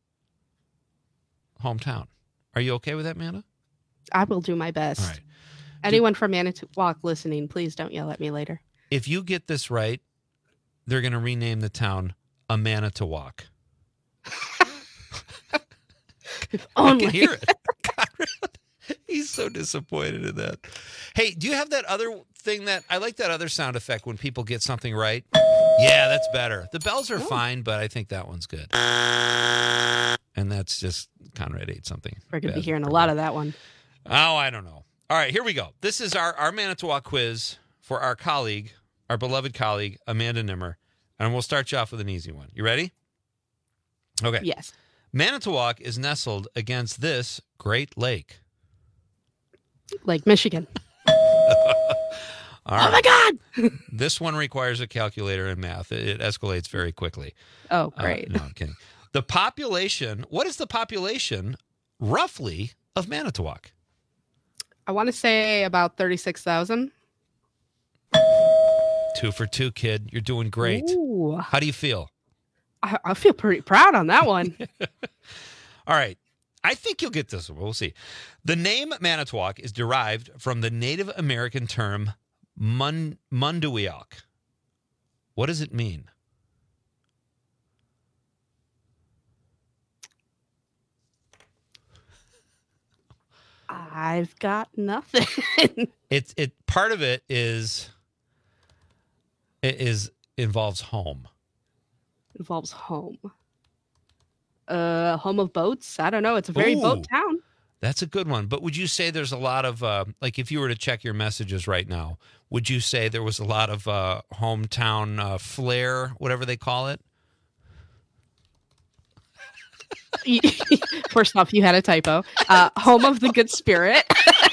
hometown. Are you okay with that, Amanda? I will do my best. All right. Anyone from Manitowoc listening, please don't yell at me later. If you get this right, they're going to rename the town a Manitowoc? I only. can hear it. Conrad, he's so disappointed in that. Hey, do you have that other thing that I like that other sound effect when people get something right? Yeah, that's better. The bells are fine, but I think that one's good. And that's just Conrad ate something. We're going to be bad. hearing a lot of that one. Oh, I don't know. All right, here we go. This is our, our Manitowoc quiz for our colleague, our beloved colleague, Amanda Nimmer. And we'll start you off with an easy one. You ready? Okay. Yes. Manitowoc is nestled against this Great Lake. Lake Michigan. All Oh right. my God! This one requires a calculator and math. It, it escalates very quickly. Oh, great. Uh, no, I'm kidding. The population, what is the population, roughly, of Manitowoc? I want to say about thirty-six thousand. Two for two, kid. You're doing great. Ooh. How do you feel? I, I feel pretty proud on that one. All right. I think you'll get this one. We'll see. The name Manitowoc is derived from the Native American term Mun- Munduiak. What does it mean? I've got nothing. It it part of it is it is involves home. Involves home. Uh, home of boats? I don't know. It's a very Ooh. boat town. That's a good one. But would you say there's a lot of, uh, like if you were to check your messages right now, would you say there was a lot of uh, hometown uh, flair, whatever they call it? First off, you had a typo. Uh, home of the Good Spirit.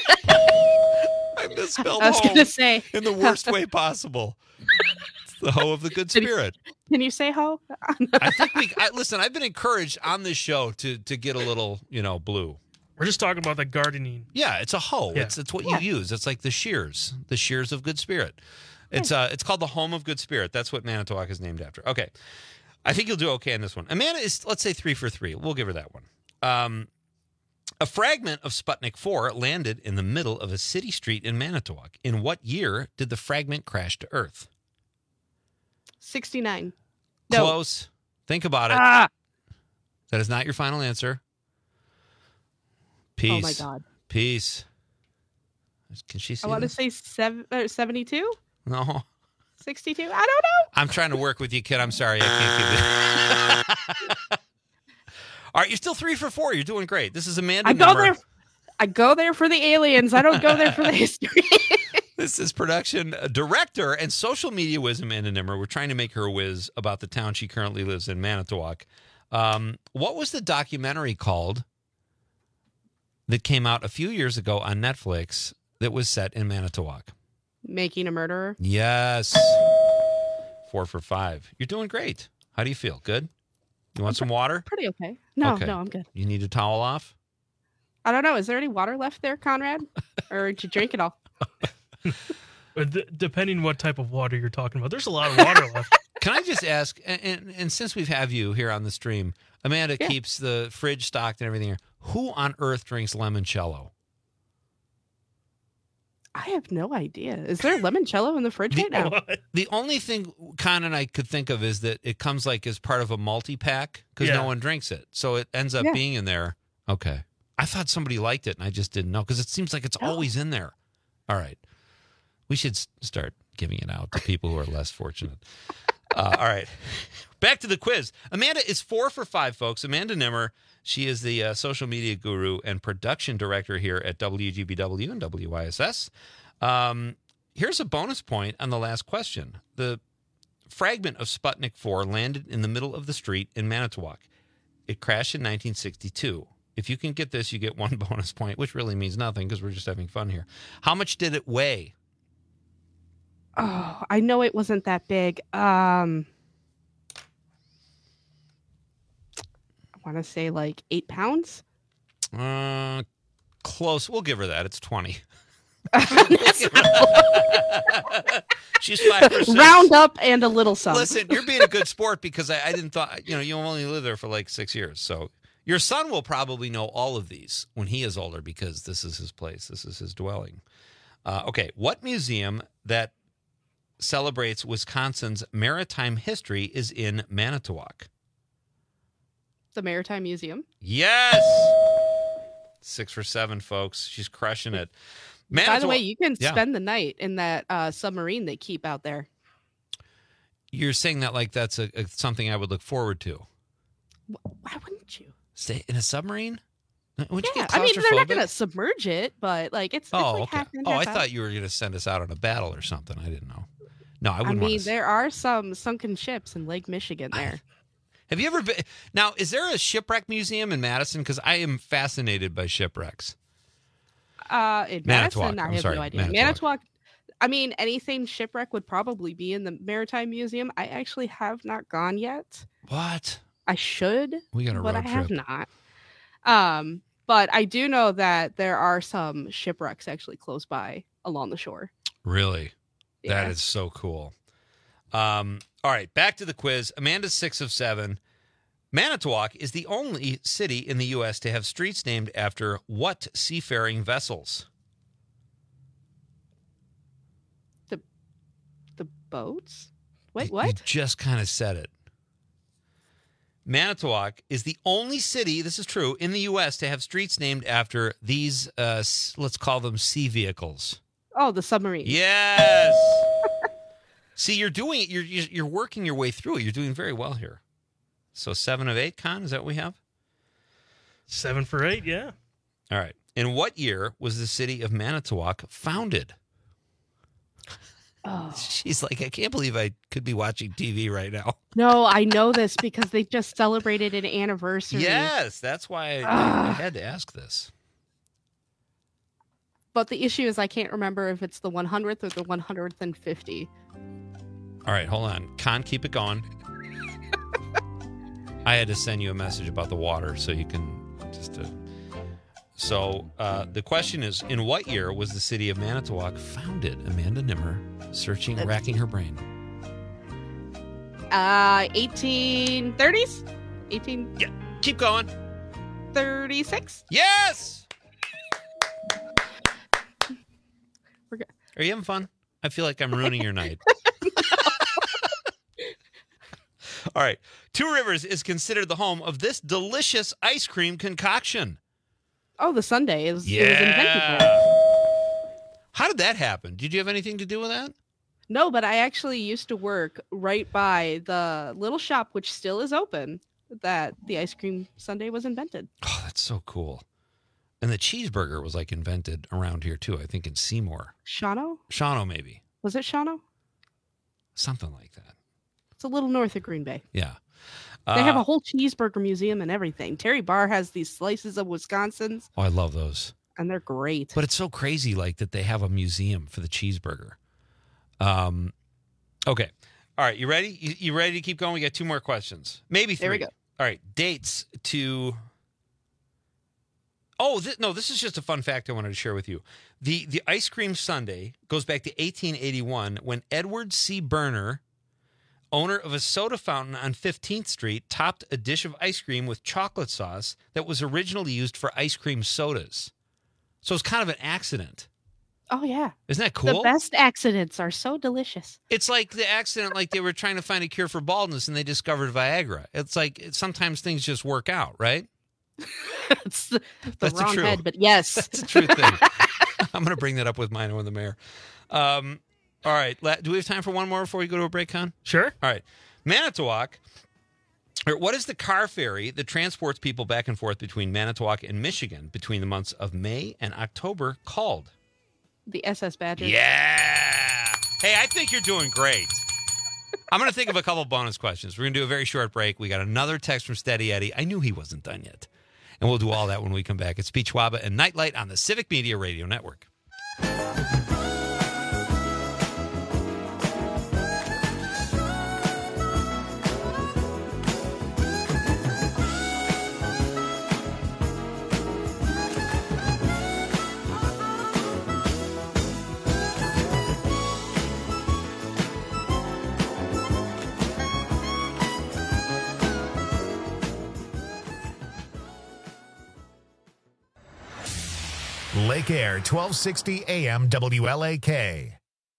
I misspelled I was home going to say. in the worst way possible. It's the hoe of the good spirit. Can you say ho? I think we, I, listen, I've been encouraged on this show to to get a little, you know, blue. We're just talking about the gardening. Yeah, it's a hoe. Yeah. It's it's what Yeah. you use. It's like the shears, the shears of good spirit. It's uh, it's called the home of good spirit. That's what Manitowoc is named after. Okay, I think you'll do okay in this one. Amanda is, let's say, three for three. We'll give her that one. Um, a fragment of Sputnik four landed in the middle of a city street in Manitowoc. In what year did the fragment crash to Earth? sixty-nine. No. Close. Think about it. Ah! That is not your final answer. Peace. Oh my God. Peace. Can she see I want to this? say seven, uh, seventy-two? No. sixty-two? I don't know. I'm trying to work with you, kid. I'm sorry. I can't give it. All right, you're still three for four. You're doing great. This is Amanda I go Nimmer. there. I go there for the aliens. I don't go there for the history. This is production director and social media whiz Amanda Nimmer. We're trying to make her a whiz about the town she currently lives in, Manitowoc. Um, what was the documentary called that came out a few years ago on Netflix that was set in Manitowoc? Making a Murderer. Yes. Four for five. You're doing great. How do you feel? Good? You want some water? Pretty okay. No, Okay. no, I'm good. You need a towel off? I don't know. Is there any water left there, Conrad? Or did you drink it all? But th- depending what type of water you're talking about, there's a lot of water left. Can I just ask, and, and, and since we've have you here on the stream, Amanda Yeah. keeps the fridge stocked and everything here. Who on earth drinks limoncello? I have no idea. Is there limoncello in the fridge right now? The only thing Con and I could think of is that it comes like as part of a multi-pack because Yeah. no one drinks it. So it ends up Yeah. being in there. Okay. I thought somebody liked it and I just didn't know because it seems like it's always in there. All right. We should s- start giving it out to people who are less fortunate. Uh, all right. Back to the quiz. Amanda is four for five, folks. Amanda Nimmer. She is the uh, social media guru and production director here at W G B W and W Y S S. Um, here's a bonus point on the last question. The fragment of Sputnik four landed in the middle of the street in Manitowoc. It crashed in nineteen sixty-two. If you can get this, you get one bonus point, which really means nothing because we're just having fun here. How much did it weigh? Oh, I know it wasn't that big. Um, I want to say like eight pounds. Uh, close. We'll give her that. It's twenty. She's five for six. Round up and a little some. Listen, you're being a good sport because I, I didn't thought, you know, you only live there for like six years. So your son will probably know all of these when he is older because this is his place. This is his dwelling. Uh, okay. What museum that celebrates Wisconsin's maritime history is in Manitowoc? The Maritime Museum. Yes! Six for seven, folks. She's crushing it. Manitowoc, by the way, you can yeah. spend the night in that uh, submarine they keep out there. You're saying that like that's a, a, something I would look forward to. Why wouldn't you? Stay in a submarine? Wouldn't yeah, you get I mean, they're not claustrophobic? going to submerge it, but like it's, Oh, it's like okay. half in, Oh, I half thought out. you were going to send us out on a battle or something. I didn't know. No, I I wouldn't mean, want to. there are some sunken ships in Lake Michigan there. Have you ever been? Now, is there a shipwreck museum in Madison? Because I am fascinated by shipwrecks. Uh, in Manitowoc, Madison, I I'm have sorry, no idea. Manitowoc. Manitowoc. I mean, anything shipwreck would probably be in the Maritime Museum. I actually have not gone yet. What? I should, We got a but I road have trip. not. Um, but I do know that there are some shipwrecks actually close by along the shore. Really? Yeah. That is so cool. Um, all right, back to the quiz. Amanda's six of seven. Manitowoc is the only city in the U S to have streets named after what seafaring vessels? The the boats? Wait, You what? just kind of said it. Manitowoc is the only city, this is true, in the U S to have streets named after these, uh, s- let's call them sea vehicles. Oh, the submarine. Yes. See, you're doing it. You're you're you're working your way through it. You're doing very well here. So seven of eight, Con, is that what we have? Seven for eight, yeah. All right. In what year was the city of Manitowoc founded? Oh. She's like, I can't believe I could be watching T V right now. No, I know this because they just celebrated an anniversary. Yes, that's why I, I had to ask this. But the issue is I can't remember if it's the one hundredth or the one hundred fifty. All right, hold on. Con, keep it going. I had to send you a message about the water so you can just. Uh... So uh, the question is, in what year was the city of Manitowoc founded? Amanda Nimmer, searching, racking her brain. Uh, eighteen thirties? eighteen Yeah, keep going. thirty-six? Yes! We're good. Are you having fun? I feel like I'm ruining your night. All right. Two Rivers is considered the home of this delicious ice cream concoction. Oh, the Sunday is Yeah. it was invented there. How did that happen? Did you have anything to do with that? No, but I actually used to work right by the little shop, which still is open, that the ice cream sundae was invented. Oh, that's so cool. And the cheeseburger was like invented around here too, I think in Seymour. Shawano? Shawano, maybe. Was it Shawano? Something like that. It's a little north of Green Bay. Yeah. They have Uh, a whole cheeseburger museum and everything. Terry Barr has these slices of Wisconsin's, Oh, I love those. and they're great. But it's so crazy, like that they have a museum for the cheeseburger. Um, okay. All right. You ready? You, you ready to keep going? We got two more questions. Maybe three. There we go. All right. Dates to. Oh, th- no, this is just a fun fact I wanted to share with you. The, the ice cream sundae goes back to eighteen eighty-one when Edward C. Berner, owner of a soda fountain on fifteenth Street, topped a dish of ice cream with chocolate sauce that was originally used for ice cream sodas. So it's kind of an accident. Oh, yeah. Isn't that cool? The best accidents are so delicious. It's like the accident, like they were trying to find a cure for baldness and they discovered Viagra. It's like it, sometimes things just work out, right? It's the, the That's wrong true. head, but yes. That's a true thing. I'm going to bring that up with Mino and the mayor. Um, all right. la- Do we have time for one more before we go to a break, Con? Sure. All right. Manitowoc. Or what is the car ferry that transports people back and forth between Manitowoc and Michigan between the months of May and October called? The S S Badger. Yeah. Hey, I think you're doing great. I'm going to think of a couple bonus questions. We're going to do a very short break. We got another text from Steady Eddie. I knew he wasn't done yet. And we'll do all that when we come back. It's Pete Schwaba and Nightlight on the Civic Media Radio Network. Lake Air, twelve sixty A M W L A K.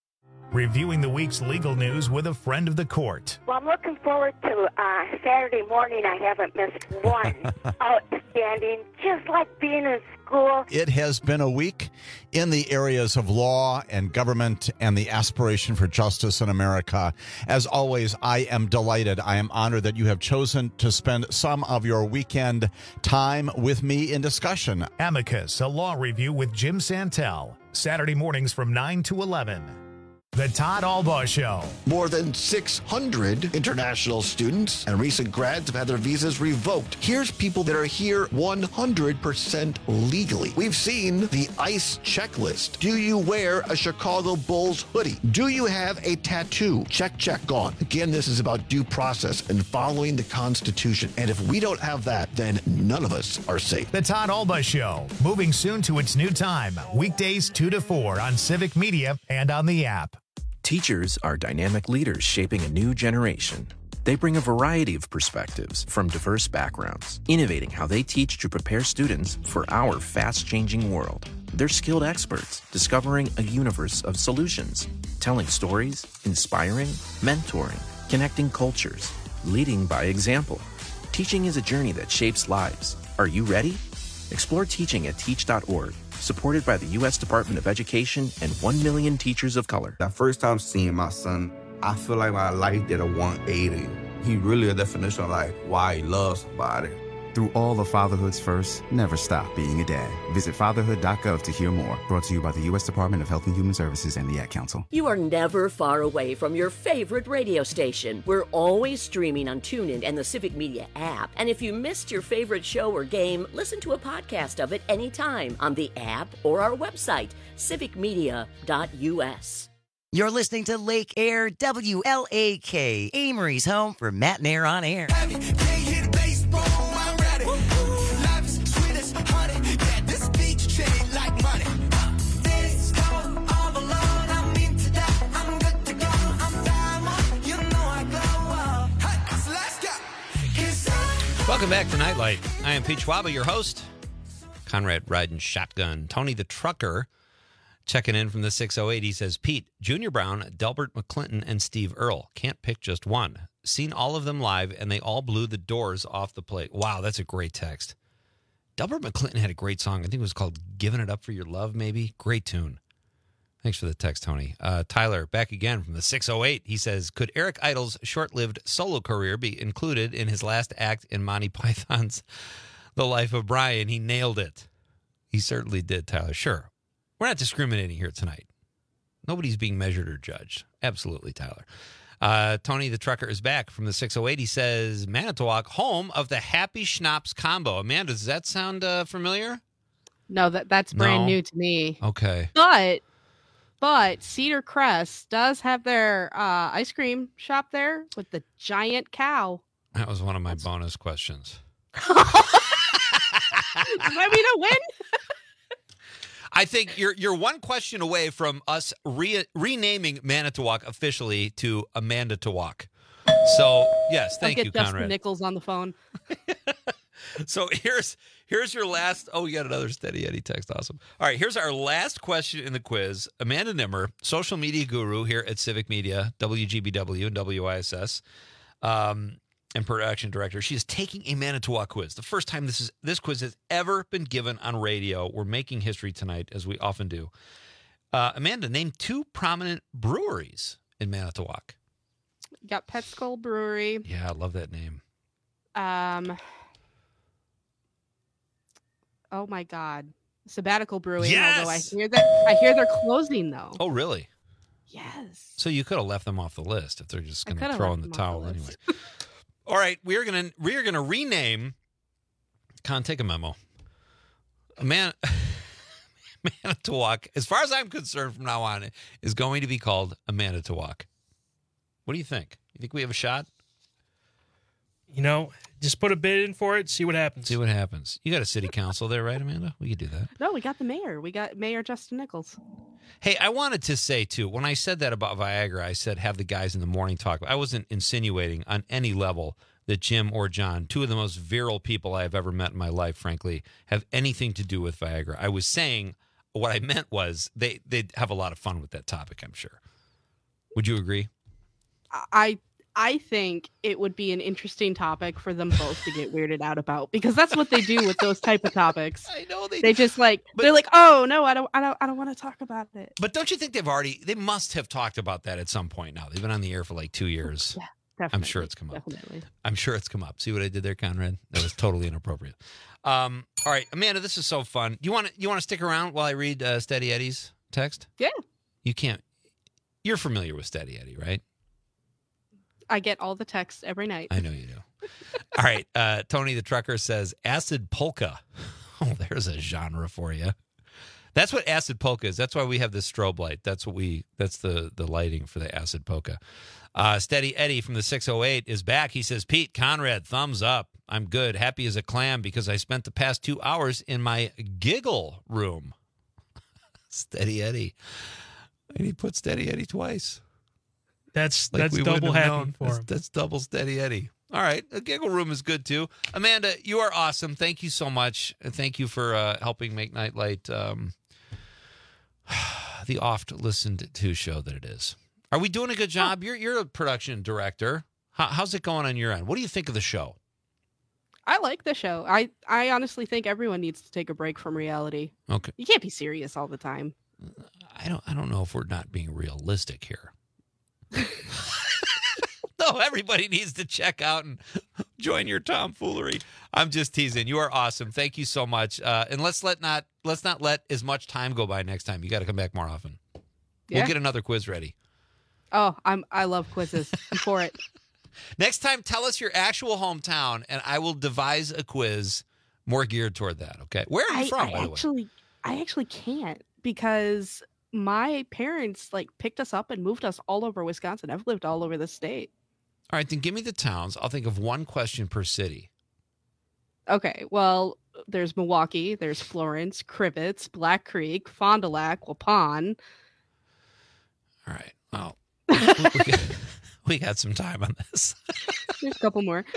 reviewing the week's legal news with a friend of the court. Well, I'm looking forward to uh, Saturday morning. I haven't missed one. Outstanding, just like being in school. It has been a week in the areas of law and government and the aspiration for justice in America. As always, I am delighted. I am honored that you have chosen to spend some of your weekend time with me in discussion. Amicus, a law review with Jim Santel. Saturday mornings from nine to eleven. The Todd Albaugh Show. More than six hundred international students and recent grads have had their visas revoked. Here's people that are here one hundred percent legally. We've seen the ICE checklist. Do you wear a Chicago Bulls hoodie? Do you have a tattoo? Check, check, gone. Again, this is about due process and following the Constitution. And if we don't have that, then none of us are safe. The Todd Albaugh Show, moving soon to its new time. Weekdays two to four on Civic Media and on the app. Teachers are dynamic leaders shaping a new generation. They bring a variety of perspectives from diverse backgrounds, innovating how they teach to prepare students for our fast-changing world. They're skilled experts, discovering a universe of solutions, telling stories, inspiring, mentoring, connecting cultures, leading by example. Teaching is a journey that shapes lives. Are you ready? Explore teaching at teach dot org. Supported by the U S Department of Education and one million teachers of color. That first time seeing my son, I feel like my life did a one eighty. He really a definition of like why he loves somebody. Through all of fatherhood's first, never stop being a dad. Visit fatherhood dot gov to hear more. Brought to you by the U S Department of Health and Human Services and the Ad Council. You are never far away from your favorite radio station. We're always streaming on TuneIn and the Civic Media app. And if you missed your favorite show or game, listen to a podcast of it anytime on the app or our website, civic media dot u s. You're listening to Lake Air W L A K, Amory's home for Matt and Air on Air. Welcome back to Nightlight. I am Pete Schwaba, your host. Conrad riding shotgun. Tony the trucker checking in from the six oh eight. He says, Pete, Junior Brown, Delbert McClinton, and Steve Earle. Can't pick just one. Seen all of them live, and they all blew the doors off the plate. Wow, that's a great text. Delbert McClinton had a great song. I think it was called Giving It Up for Your Love, maybe. Great tune. Thanks for the text, Tony. Uh, Tyler, back again from the six oh eight. He says, could Eric Idle's short-lived solo career be included in his last act in Monty Python's The Life of Brian? He nailed it. He certainly did, Tyler. Sure. We're not discriminating here tonight. Nobody's being measured or judged. Absolutely, Tyler. Uh, Tony the trucker is back from the six oh eight. He says, Manitowoc, home of the Happy Schnapps combo. Amanda, does that sound uh, familiar? No, that that's brand No? new to me. Okay. But but Cedar Crest does have their uh, ice cream shop there with the giant cow. That was one of my bonus questions. Does that mean a win? I think you're you're one question away from us re- renaming Manitowoc officially to Amanda to Walk. So yes, thank I'll get you, Justin Conrad. Nichols on the phone. So here's here's your last. Oh, you got another steady Eddie text. Awesome. All right, here's our last question in the quiz. Amanda Nimmer, social media guru here at Civic Media, W G B W and W I S S, um, and production director. She is taking a Manitowoc quiz. The first time this is this quiz has ever been given on radio. We're making history tonight, as we often do. Uh, Amanda, name two prominent breweries in Manitowoc. You got Pet Skull Brewery. Yeah, I love that name. Um. Oh my God, Sabbatical Brewing. Yes! Although I hear that I hear they're closing though. Oh, really? Yes. So you could have left them off the list if they're just I going could to have throw left in the them off towel the anyway. list. All right, we are going to we are going to rename. Con, take a memo. Man, Manitowoc, as far as I'm concerned, from now on, is going to be called a Manitowoc. What do you think? You think we have a shot? You know, just put a bid in for it, see what happens. See what happens. You got a city council there, right, Amanda? We could do that. No, we got the mayor. We got Mayor Justin Nichols. Hey, I wanted to say, too, when I said that about Viagra, I said have the guys in the morning talk. I wasn't insinuating on any level that Jim or John, two of the most virile people I have ever met in my life, frankly, have anything to do with Viagra. I was saying what I meant was they, they'd have a lot of fun with that topic, I'm sure. Would you agree? I I think it would be an interesting topic for them both to get weirded out about, because that's what they do with those type of topics. I know they. They just like but, they're like, oh no, I don't, I don't, I don't want to talk about it. But don't you think they've already? They must have talked about that at some point now. They've been on the air for like two years. Yeah, definitely. I'm sure it's come up. Definitely. I'm sure it's come up. See what I did there, Conrad? That was totally inappropriate. Um, all right, Amanda, this is so fun. Do you want to you want to stick around while I read uh, Steady Eddie's text? Yeah. You can't. You're familiar with Steady Eddie, right? I get all the texts every night. I know you do. All right. Uh, Tony the Trucker says acid polka. Oh, there's a genre for you. That's what acid polka is. That's why we have this strobe light. That's what we. That's the the lighting for the acid polka. Uh, Steady Eddie from the six oh eight is back. He says, Pete, Conrad, thumbs up. I'm good. Happy as a clam because I spent the past two hours in my giggle room. Steady Eddie. And he put Steady Eddie twice. That's like that's double happy known. for that's, him. That's double Steady Eddie. All right. A giggle room is good, too. Amanda, you are awesome. Thank you so much. And thank you for uh, helping make Nightlight um, the oft-listened-to show that it is. Are we doing a good job? You're you're a production director. How, how's it going on your end? What do you think of the show? I like the show. I, I honestly think everyone needs to take a break from reality. Okay. You can't be serious all the time. I don't I don't know if we're not being realistic here. No, everybody needs to check out and join your tomfoolery. I'm just teasing. You are awesome. Thank you so much. Uh, and let's let not let's not let as much time go by next time. You got to come back more often. Yeah. We'll get another quiz ready. Oh, I'm I love quizzes. I'm for it. Next time, tell us your actual hometown, and I will devise a quiz more geared toward that. Okay, where are you I, from? I by actually, the way, I actually can't because my parents like picked us up and moved us all over Wisconsin. I've lived all over the state. All right, then give me the towns. I'll think of one question per city. Okay, well, there's Milwaukee, there's Florence, Crivets, Black Creek, Fond du Lac, Waupun. All right, well, we, got, we got some time on this. There's a couple more.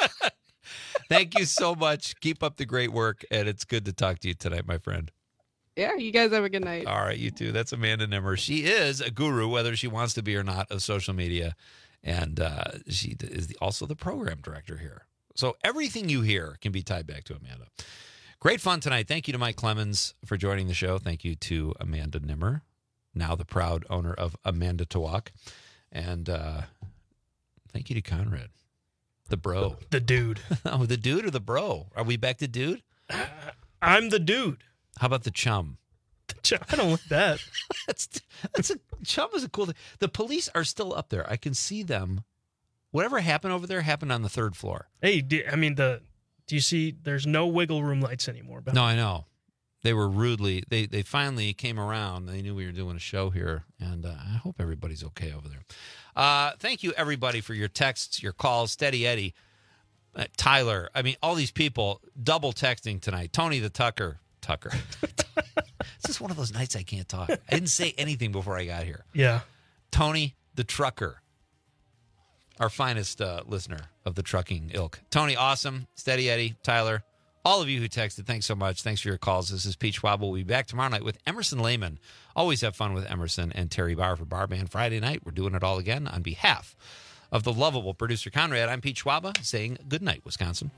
Thank you so much. Keep up the great work, and it's good to talk to you tonight, my friend. Yeah, you guys have a good night. All right, you too. That's Amanda Nimmer. She is a guru, whether she wants to be or not, of social media. And uh, she is the, also the program director here. So everything you hear can be tied back to Amanda. Great fun tonight. Thank you to Mike Clemens for joining the show. Thank you to Amanda Nimmer, now the proud owner of Amanda Tawak. And uh, thank you to Conrad, the bro. The dude. Oh, the dude or the bro? Are we back to dude? Uh, I'm the dude. How about the chum? I don't like that. that's that's a chum is a cool thing. The police are still up there. I can see them. Whatever happened over there happened on the third floor. Hey, do, I mean the. Do you see? There's no wiggle room lights anymore. No, I know. They were rudely. They they finally came around. They knew we were doing a show here, and uh, I hope everybody's okay over there. Uh, thank you everybody for your texts, your calls. Steady Eddie, uh, Tyler. I mean, all these people double texting tonight. Tony the Tucker. Tucker. It's just one of those nights I can't talk. I didn't say anything before I got here. Yeah. Tony the Trucker, our finest uh, listener of the trucking ilk. Tony, awesome. Steady Eddie, Tyler, all of you who texted, thanks so much. Thanks for your calls. This is Pete Schwab. We'll be back tomorrow night with Emerson Lehman. Always have fun with Emerson and Terry Bauer for Bar Band. Friday night, we're doing it all again. On behalf of the lovable producer Conrad, I'm Pete Schwab saying good night, Wisconsin.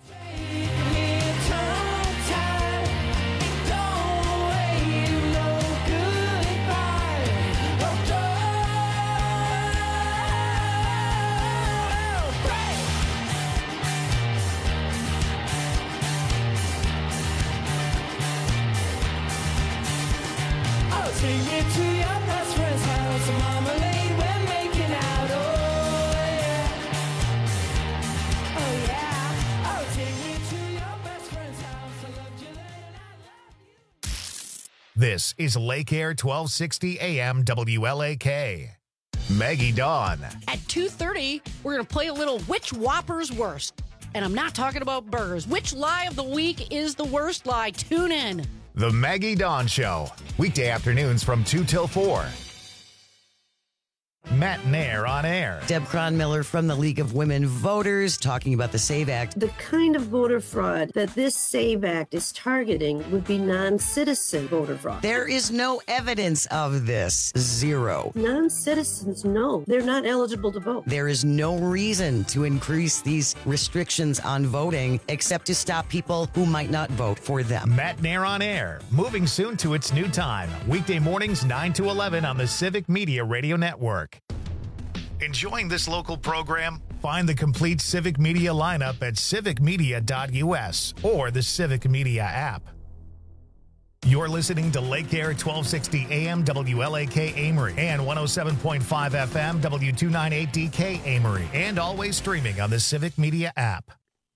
Take me to your best friend's house, marmalade, we're making out, oh yeah, oh yeah, oh take me to your best friend's house, I loved you then and I love you. This is Lake Air twelve sixty A M W L A K. Maggie Dawn. At two thirty, we're going to play a little Which Whopper's Worst. And I'm not talking about burgers. Which lie of the week is the worst lie? Tune in. The Maggie Dawn Show. Weekday afternoons from two till four. Matt Nair on air. Deb Cronmiller from the League of Women Voters talking about the SAVE Act. The kind of voter fraud that this SAVE Act is targeting would be non-citizen voter fraud. There is no evidence of this. Zero. Non-citizens, no. They're not eligible to vote. There is no reason to increase these restrictions on voting except to stop people who might not vote for them. Matt Nair on air. Moving soon to its new time. Weekday mornings nine to eleven on the Civic Media Radio Network. Enjoying this local program? Find the complete Civic Media lineup at civic media dot u s or the Civic Media app. You're listening to Lake Air twelve sixty A M W L A K Amory and one oh seven point five F M W two ninety-eight D K Amory, and always streaming on the Civic Media app.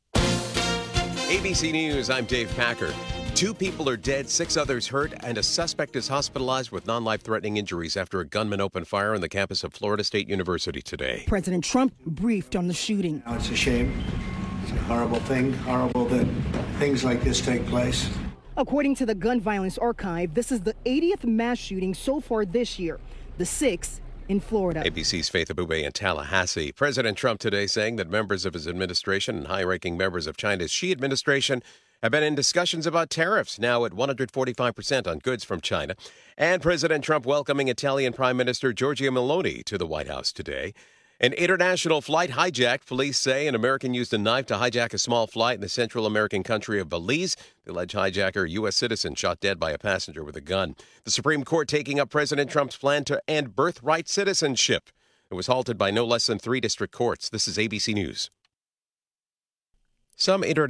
A B C News, I'm Dave Packard. Two people are dead, six others hurt, and a suspect is hospitalized with non-life-threatening injuries after a gunman opened fire on the campus of Florida State University today. President Trump briefed on the shooting. Oh, it's a shame. It's a horrible thing. Horrible that things like this take place. According to the Gun Violence Archive, this is the eightieth mass shooting so far this year, the sixth in Florida. A B C's Faith Abube in Tallahassee. President Trump today saying that members of his administration and high-ranking members of China's Xi administration have been in discussions about tariffs, now at one hundred forty-five percent on goods from China. And President Trump welcoming Italian Prime Minister Giorgia Meloni to the White House today. An international flight hijacked. Police say an American used a knife to hijack a small flight in the Central American country of Belize. The alleged hijacker, a U S citizen, shot dead by a passenger with a gun. The Supreme Court taking up President Trump's plan to end birthright citizenship. It was halted by no less than three district courts. This is A B C News. Some international